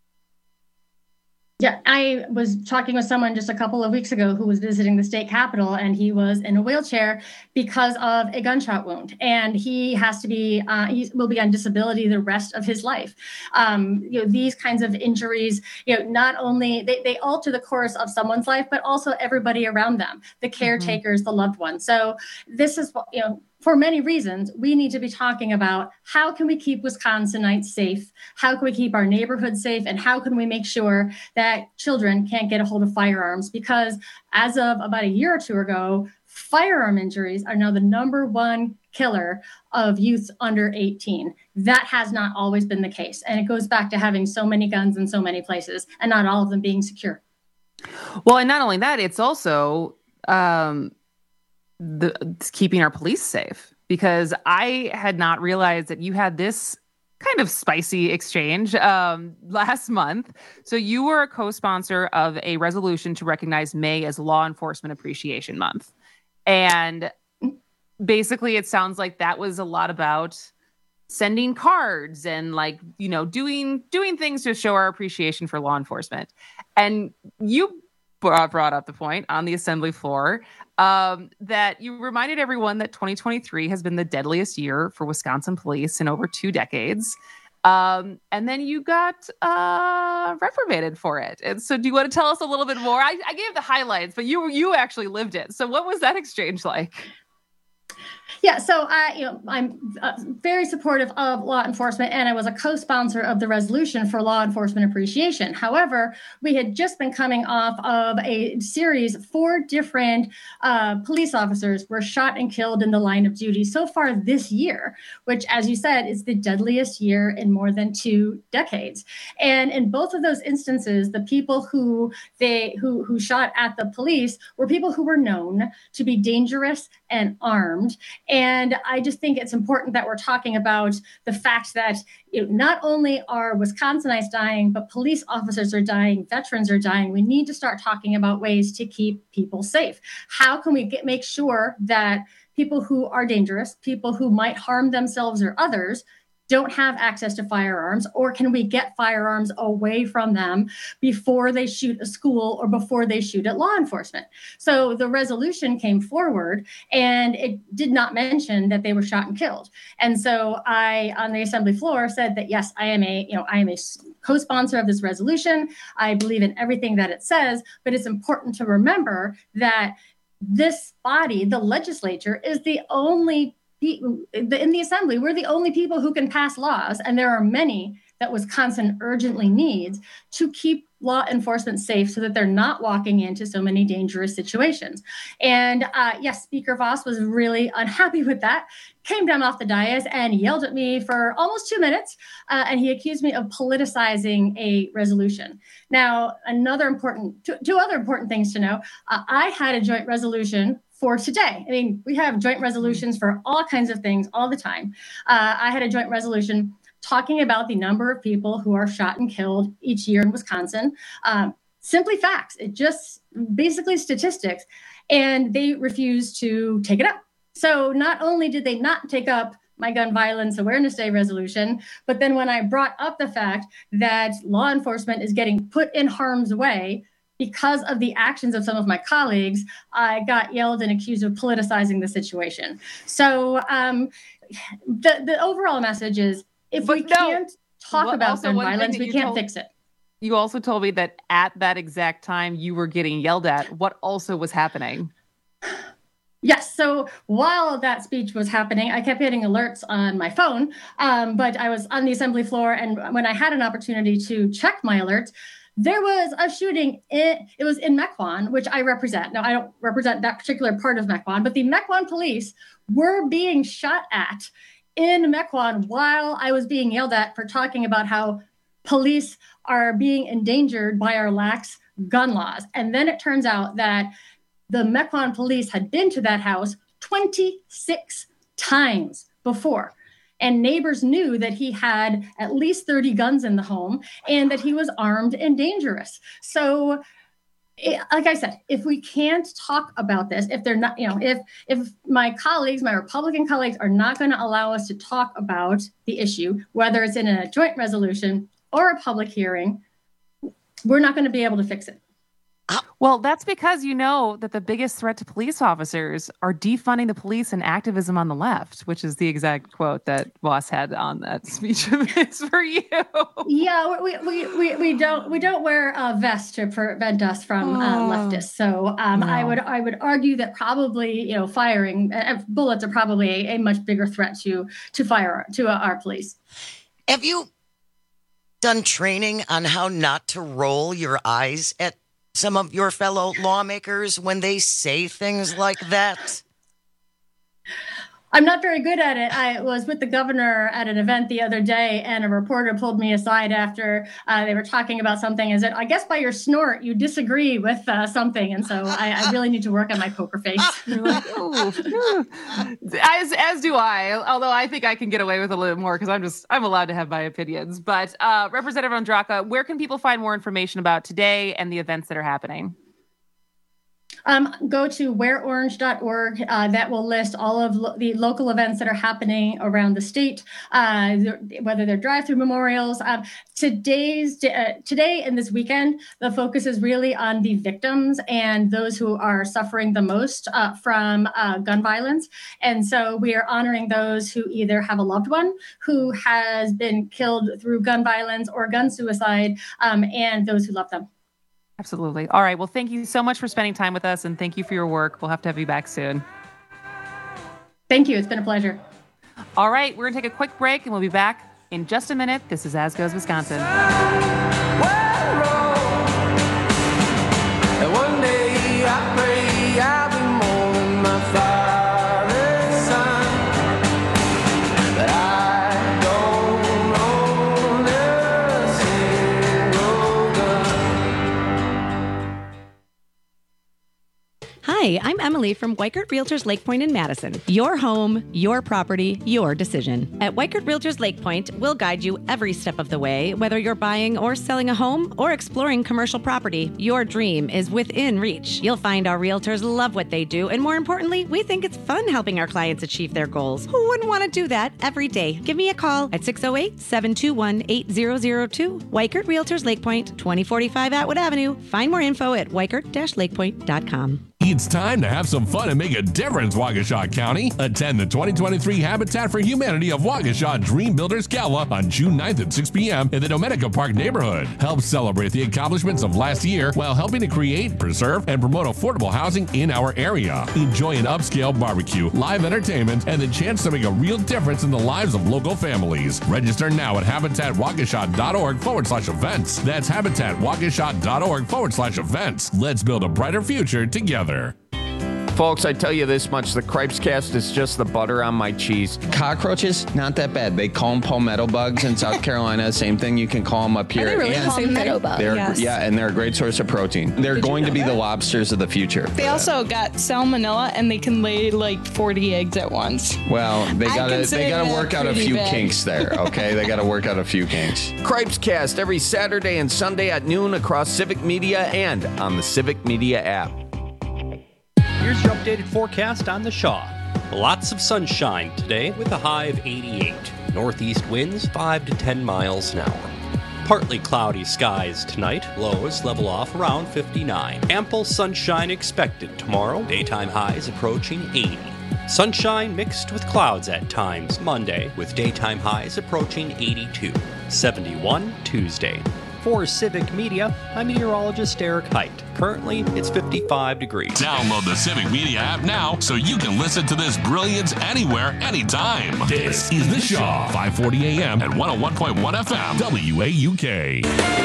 S28: Yeah, I was talking with someone just a couple of weeks ago who was visiting the state capitol, and he was in a wheelchair because of a gunshot wound, and he has to be uh, he will be on disability the rest of his life. Um, you know, these kinds of injuries, you know, not only they, they alter the course of someone's life, but also everybody around them, the caretakers, mm-hmm. the loved ones. So this is, you know, for many reasons, we need to be talking about how can we keep Wisconsinites safe? How can we keep our neighborhoods safe? And how can we make sure that children can't get a hold of firearms? Because as of about a year or two ago, firearm injuries are now the number one killer of youth under eighteen. That has not always been the case. And it goes back to having so many guns in so many places and not all of them being secure.
S18: Well, and not only that, it's also um, the keeping our police safe, because I had not realized that you had this kind of spicy exchange um, last month. So you were a co-sponsor of a resolution to recognize May as Law Enforcement Appreciation Month. And basically it sounds like that was a lot about sending cards and like, you know, doing, doing things to show our appreciation for law enforcement. And you brought up the point on the assembly floor um, that you reminded everyone that twenty twenty-three has been the deadliest year for Wisconsin police in over two decades. Um, and then you got uh, reprimanded for it. And so do you want to tell us a little bit more? I, I gave the highlights, but you you actually lived it. So what was that exchange like?
S28: Yeah, so I, you know, I'm uh, very supportive of law enforcement, and I was a co-sponsor of the resolution for law enforcement appreciation. However, we had just been coming off of a series, four different uh, police officers were shot and killed in the line of duty so far this year, which, as you said, is the deadliest year in more than two decades. And in both of those instances, the people who they who who shot at the police were people who were known to be dangerous and armed. And I just think it's important that we're talking about the fact that you know, not only are Wisconsinites dying, but police officers are dying, veterans are dying. We need to start talking about ways to keep people safe. How can we get, make sure that people who are dangerous, people who might harm themselves or others, don't have access to firearms, or can we get firearms away from them before they shoot a school or before they shoot at law enforcement? So the resolution came forward, and it did not mention that they were shot and killed. And so I, on the assembly floor, said that yes, I am a, you know, I am a co-sponsor of this resolution. I believe in everything that it says, but it's important to remember that this body, the legislature, is the only in the assembly, we're the only people who can pass laws, and there are many that Wisconsin urgently needs to keep law enforcement safe so that they're not walking into so many dangerous situations. And uh, yes, Speaker Voss was really unhappy with that, came down off the dais and yelled at me for almost two minutes, uh, and he accused me of politicizing a resolution. Now, another important, two, two other important things to know, uh, I had a joint resolution for today. I mean, we have joint resolutions for all kinds of things all the time. Uh, I had a joint resolution talking about the number of people who are shot and killed each year in Wisconsin. Um, simply facts. It just basically statistics. And they refused to take it up. So not only did they not take up my Gun Violence Awareness Day resolution, but then when I brought up the fact that law enforcement is getting put in harm's way because of the actions of some of my colleagues, I got yelled and accused of politicizing the situation. So um, the, the overall message is, if but we no, can't talk about gun violence, we can't told, fix it.
S18: You also told me that at that exact time you were getting yelled at. What also was happening?
S28: Yes. So while that speech was happening, I kept getting alerts on my phone, um, but I was on the assembly floor, and when I had an opportunity to check my alerts, there was a shooting. In, it was in Mequon, which I represent. Now, I don't represent that particular part of Mequon, but the Mequon police were being shot at in Mequon while I was being yelled at for talking about how police are being endangered by our lax gun laws. And then it turns out that the Mequon police had been to that house twenty-six times before. And neighbors knew that he had at least thirty guns in the home and that he was armed and dangerous. So, it, like I said, if we can't talk about this, if they're not, you know, if if my colleagues, my Republican colleagues are not going to allow us to talk about the issue, whether it's in a joint resolution or a public hearing, we're not going to be able to fix it.
S18: Well, that's because you know that the biggest threat to police officers are defunding the police and activism on the left, which is the exact quote that Voss had on that speech of his for you.
S28: Yeah, we we, we, we don't we don't wear a vest to prevent us from oh, uh, leftists. So um, no. I would I would argue that probably you know firing uh, bullets are probably a, a much bigger threat to to fire to uh, our police.
S15: Have you done training on how not to roll your eyes at some of your fellow lawmakers when they say things like that?
S28: I'm not very good at it. I was with the governor at an event the other day, and a reporter pulled me aside after uh, they were talking about something and said, I guess by your snort, you disagree with uh, something. And so I, I really need to work on my poker face.
S18: You're like, ooh, ooh. As, as do I, although I think I can get away with a little more because I'm just, I'm allowed to have my opinions. But uh, Representative Ondraka, where can people find more information about today and the events that are happening?
S28: Um, go to wear orange dot org. Uh, that will list all of lo- the local events that are happening around the state, uh, whether they're drive-through memorials. Um, today's uh, today and this weekend, the focus is really on the victims and those who are suffering the most uh, from uh, gun violence. And so we are honoring those who either have a loved one who has been killed through gun violence or gun suicide, um, and those who love them.
S18: Absolutely. All right. Well, thank you so much for spending time with us, and thank you for your work. We'll have to have you back soon.
S28: Thank you. It's been a pleasure.
S18: All right. We're going to take a quick break, and we'll be back in just a minute. This is As Goes Wisconsin.
S19: And one day I pray I'll be more than my father's son. But I don't own a single gun.
S3: Hi, I'm Emily from Weichert Realtors Lake Point in Madison. Your home, your property, your decision. At Weichert Realtors Lake Point, we'll guide you every step of the way, whether you're buying or selling a home or exploring commercial property. Your dream is within reach. You'll find our realtors love what they do, and more importantly, we think it's fun helping our clients achieve their goals. Who wouldn't want to do that every day? Give me a call at six oh eight, seven two one, eight zero zero two. Weichert Realtors Lake Point, twenty forty-five Atwood Avenue. Find more info at weichert dash lakepoint dot com.
S21: It's time to have some fun and make a difference, Waukesha County. Attend the twenty twenty-three Habitat for Humanity of Waukesha Dream Builders Gala on June ninth at six p.m. in the Domenica Park neighborhood. Help celebrate the accomplishments of last year while helping to create, preserve, and promote affordable housing in our area. Enjoy an upscale barbecue, live entertainment, and the chance to make a real difference in the lives of local families. Register now at habitatwaukesha.org forward slash events. That's habitatwaukesha.org forward slash events. Let's build a brighter future together.
S9: Folks, I tell you this much, the Cripes Cast is just the butter on my cheese. Cockroaches, not that bad. They call them palmetto bugs in South Carolina. Same thing you can call them up here.
S10: Are they really
S9: and
S10: palmetto bugs?
S9: they're,
S10: Yes.
S9: Yeah, and they're a great source of protein. They're
S10: Did you
S9: going to
S10: know
S9: be
S10: that?
S9: the lobsters of the future.
S10: They also got salmonella, and they can lay like forty eggs at once.
S9: Well, they
S10: I
S9: gotta
S10: consider
S9: they gotta
S10: that
S9: work out a
S10: pretty
S9: few
S10: bad.
S9: kinks there, okay? They gotta work out a few kinks. Cripes Cast every Saturday and Sunday at noon across Civic Media and on the Civic Media app.
S26: Here's your updated forecast on the Shaw. Lots of sunshine today with a high of eighty-eight. Northeast winds five to ten miles an hour. Partly cloudy skies tonight. Lows level off around fifty-nine. Ample sunshine expected tomorrow. Daytime highs approaching eighty. Sunshine mixed with clouds at times Monday, with daytime highs approaching eighty-two. seventy-one Tuesday. For Civic Media, I'm meteorologist Eric Height. Currently, it's fifty-five degrees.
S21: Download the Civic Media app now so you can listen to this brilliance anywhere, anytime. This is The Shaw, five forty a.m. and one oh one point one F M, W A U K.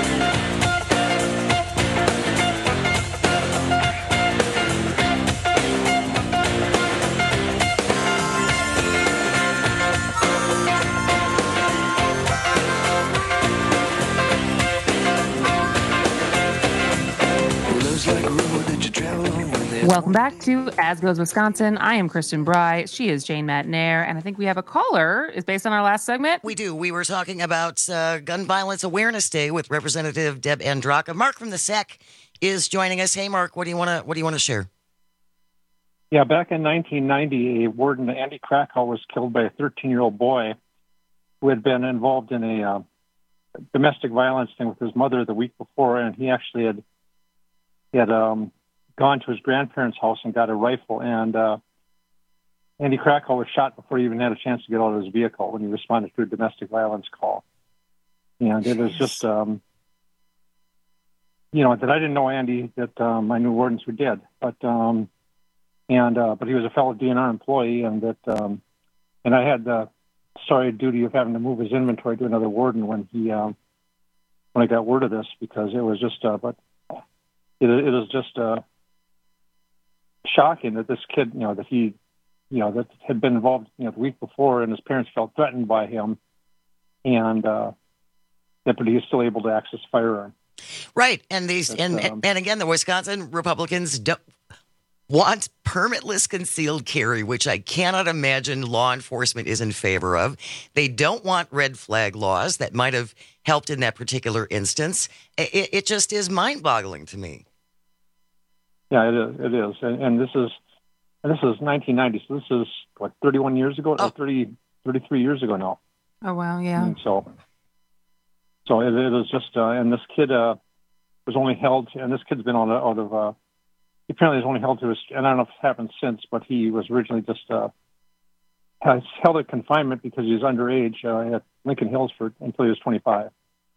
S18: Welcome back to As Goes Wisconsin. I am Kristen Bry. She is Jane Matnair. And I think we have a caller. Is based on our last segment?
S15: We do. We were talking about uh, Gun Violence Awareness Day with Representative Deb Andraka. Mark from the S E C is joining us. Hey, Mark, what do you want to what do you want to share?
S11: Yeah, back in nineteen ninety, a warden, Andy Krakow, was killed by a thirteen-year-old boy who had been involved in a uh, domestic violence thing with his mother the week before, and he actually had he had um, gone to his grandparents' house and got a rifle, and uh, Andy Krakow was shot before he even had a chance to get out of his vehicle when he responded to a domestic violence call. And it was just, um, you know, that I didn't know Andy, that um, I knew wardens who did, but um, and uh, but he was a fellow D N R employee, and that um, and I had the sorry duty of having to move his inventory to another warden when he um, when I got word of this, because it was just, uh, but it, it was just. Uh, shocking that this kid, you know, that he, you know, that had been involved, you know, the week before, and his parents felt threatened by him, and uh, that, but he was still able to access a firearm.
S15: Right, and these, but, and um, and again, the Wisconsin Republicans don't want permitless concealed carry, which I cannot imagine law enforcement is in favor of. They don't want red flag laws that might have helped in that particular instance. It, it just is mind-boggling to me.
S11: Yeah, it is. It is, and, and this is and this is nineteen ninety. So this is what, thirty-one years ago, oh. or thirty, thirty-three years ago now.
S18: Oh wow, yeah.
S11: And so, so it, it was just, uh, and this kid uh, was only held, and this kid's been out of, out of uh, he apparently was only held to his, and I don't know if it's happened since, but he was originally just uh, has held at confinement because he was underage uh, at Lincoln Hills for until he was twenty-five.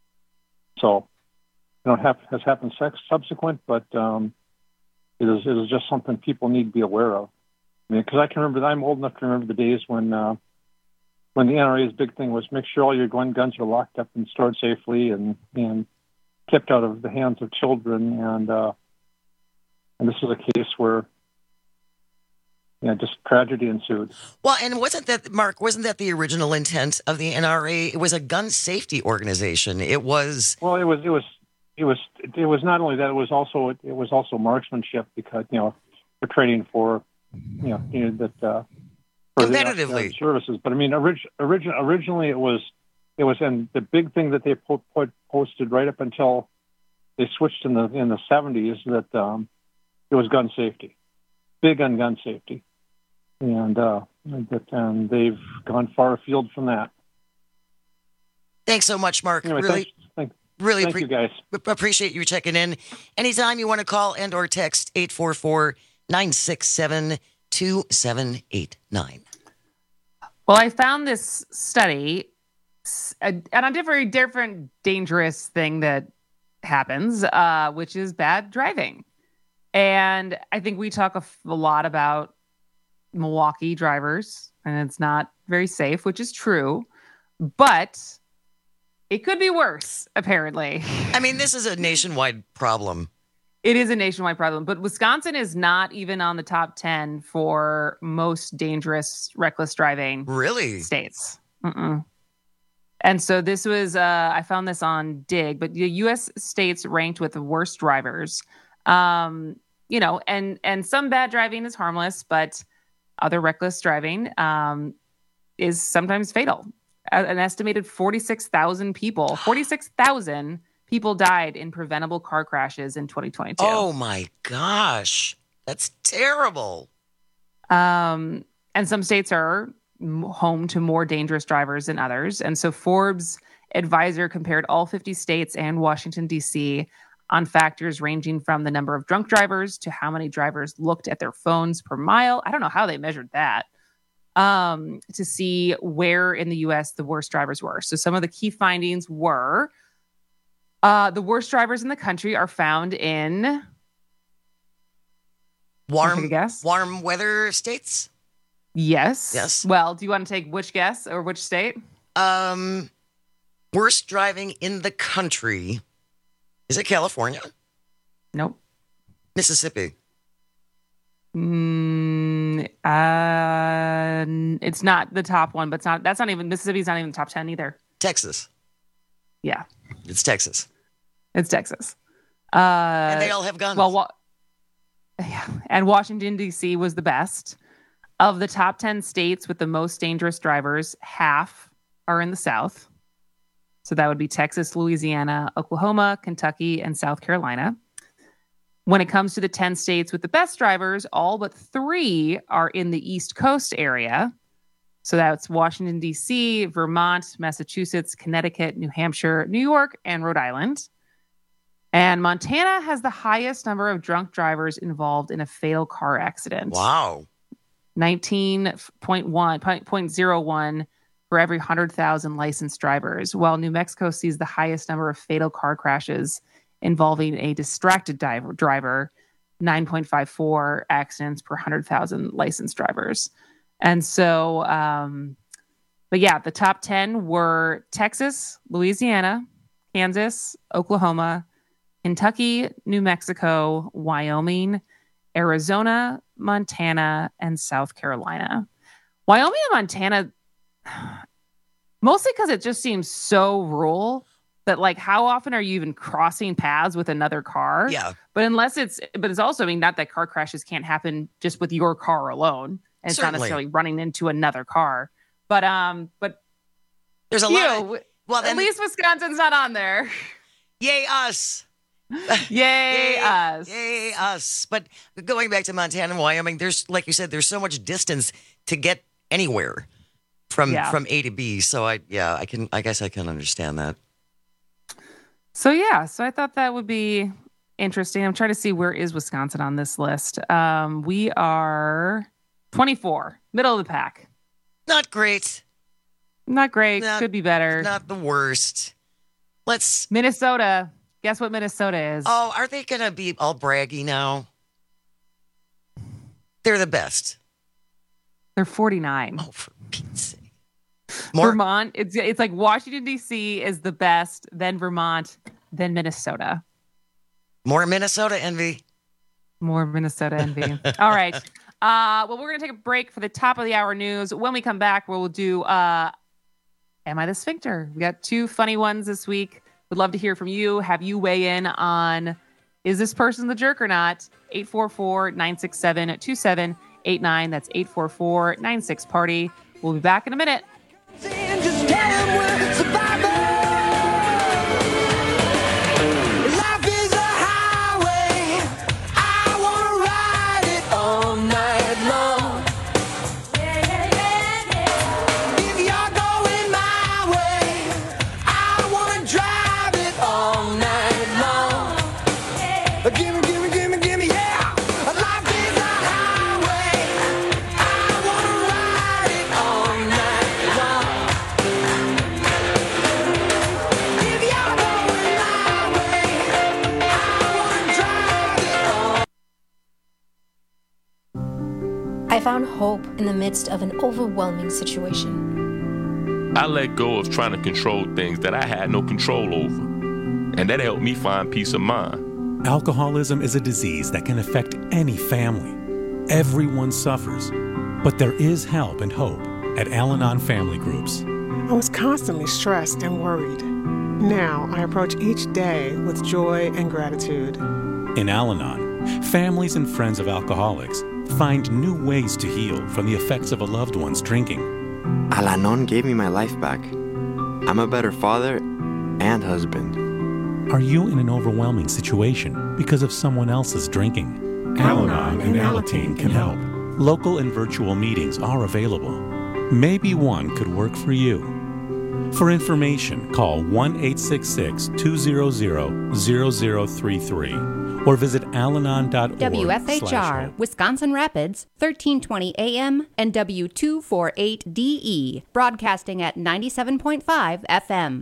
S11: So, you know, have, has happened sex subsequent, but. Um, It is, it is just something people need to be aware of. I mean, because I can remember, I'm old enough to remember the days when uh, when the N R A's big thing was make sure all your gun guns are locked up and stored safely and, and kept out of the hands of children. And uh, and this is a case where, you know, just tragedy ensued.
S15: Well, and wasn't that, Mark, wasn't that the original intent of the N R A? It was a gun safety organization. It was...
S11: Well, it was... It was It was it was not only that, it was also it was also marksmanship, because, you know, for trading for, you know, you know that uh, for
S15: competitively
S11: the, uh, services. But I mean, orig- origin- originally it was it was, and the big thing that they po- po- posted right up until they switched in the in the seventies that um, it was gun safety, big on gun safety, and uh, that and they've gone far afield from that.
S15: Thanks so much, Mark.
S11: Anyway,
S15: really,
S11: thanks, thank,
S15: really
S11: thank
S15: appre-
S11: you guys.
S15: appreciate you checking in. Anytime you want to call and or text eight four four, nine six seven, two seven eight nine.
S18: Well, I found this study and on a very different dangerous thing that happens, uh, which is bad driving. And I think we talk a, f- a lot about Milwaukee drivers, and it's not very safe, which is true, but it could be worse, apparently.
S15: I mean, this is a nationwide problem.
S18: It is a nationwide problem, but Wisconsin is not even on the top ten for most dangerous reckless driving
S15: really
S18: states. Mm-mm. And so this was, uh, I found this on Dig, but the U S states ranked with the worst drivers. Um, you know, and and some bad driving is harmless, but other reckless driving um, is sometimes fatal. An estimated forty-six thousand people, forty-six thousand people died in preventable car crashes in twenty twenty-two.
S15: Oh my gosh, that's terrible.
S18: Um, and some states are home to more dangerous drivers than others. And so Forbes advisor compared all fifty states and Washington, D C on factors ranging from the number of drunk drivers to how many drivers looked at their phones per mile. I don't know how they measured that. Um, to see where in the U S the worst drivers were. So some of the key findings were uh, the worst drivers in the country are found in
S15: warm,
S18: guess?
S15: warm weather states.
S18: Yes.
S15: Yes.
S18: Well, do you want to take which guess or which state?
S15: Um, worst driving in the country. Is it California?
S18: Nope.
S15: Mississippi.
S18: Mm, uh, it's not the top one, but it's not. That's not even Mississippi's not even the top ten either.
S15: Texas.
S18: Yeah,
S15: it's Texas.
S18: It's Texas. Uh,
S15: and they all have guns.
S18: Well, wa- yeah, and Washington D C was the best of the top ten states with the most dangerous drivers. Half are in the South, so that would be Texas, Louisiana, Oklahoma, Kentucky, and South Carolina. When it comes to the ten states with the best drivers, all but three are in the East Coast area. So that's Washington, D C, Vermont, Massachusetts, Connecticut, New Hampshire, New York, and Rhode Island. And Montana has the highest number of drunk drivers involved in a fatal car accident.
S15: Wow.
S18: nineteen point one, zero point zero one for every one hundred thousand licensed drivers, while New Mexico sees the highest number of fatal car crashes involving a distracted diver, driver, nine point five four accidents per one hundred thousand licensed drivers. And so, um, but yeah, the top ten were Texas, Louisiana, Kansas, Oklahoma, Kentucky, New Mexico, Wyoming, Arizona, Montana, and South Carolina. Wyoming and Montana, mostly because it just seems so rural. That like, how often are you even crossing paths with another car?
S15: Yeah.
S18: But unless it's, but it's also, I mean, not that car crashes can't happen just with your car alone. And it's
S15: Certainly.
S18: not necessarily running into another car. But, um, but
S15: there's a
S18: you,
S15: lot. Of, well, then,
S18: at least Wisconsin's not on there.
S15: Yay us.
S18: Yay, yay us.
S15: Yay us. But going back to Montana and Wyoming, there's, like you said, there's so much distance to get anywhere from,
S18: Yeah.
S15: from A to B. So I, yeah, I can, I guess I can understand that.
S18: So yeah, so I thought that would be interesting. I'm trying to see where is Wisconsin on this list. Um, we are twenty-four, middle of the pack.
S15: Not great.
S18: Not great.
S15: Not-
S18: Could be better.
S15: Not the worst. Let's.
S18: Minnesota. Guess what Minnesota is?
S15: Oh, are they going to be all braggy now? They're the best.
S18: They're forty-nine.
S15: Oh, for Pete's sake. More-
S18: Vermont. It's it's like Washington, D C is the best, then Vermont, then Minnesota.
S15: More Minnesota envy.
S18: More Minnesota envy. All right. Uh, well, we're going to take a break for the top of the hour news. When we come back, we'll do uh, Am I the Sphincter? We got two funny ones this week. Would love to hear from you. Have you weigh in on is this person the jerk or not? eight four four, nine six seven, two seven eight nine. That's eight four four, nine six, party. We'll be back in a minute.
S19: Just tell him we're survivors. Life is a highway. I wanna ride it all night long. Yeah, yeah, yeah, yeah. If you're going my way, I wanna drive it all night long. Yeah. Gimme, gimme, gimme, gimme, yeah. Life is a highway. I wanna ride it all night long. If you're going my way, I wanna drive it all.
S12: I found hope in the midst of an overwhelming situation.
S13: I let go of trying to control things that I had no control over, and that helped me find peace of mind.
S16: Alcoholism is a disease that can affect any family. Everyone suffers, but there is help and hope at Al-Anon Family Groups.
S17: I was constantly stressed and worried. Now I approach each day with joy and gratitude.
S16: In Al-Anon, families and friends of alcoholics find new ways to heal from the effects of a loved one's drinking.
S20: Al-Anon gave me my life back. I'm a better father and husband.
S16: Are you in an overwhelming situation because of someone else's drinking?
S17: Al-Anon and Alateen can help.
S16: Local and virtual meetings are available. Maybe one could work for you. For information, call one eight six six, two zero zero, zero zero three three or visit alanon dot org.
S22: W F H R, Wisconsin Rapids, thirteen twenty A M and W two forty-eight D E, broadcasting at ninety-seven point five F M.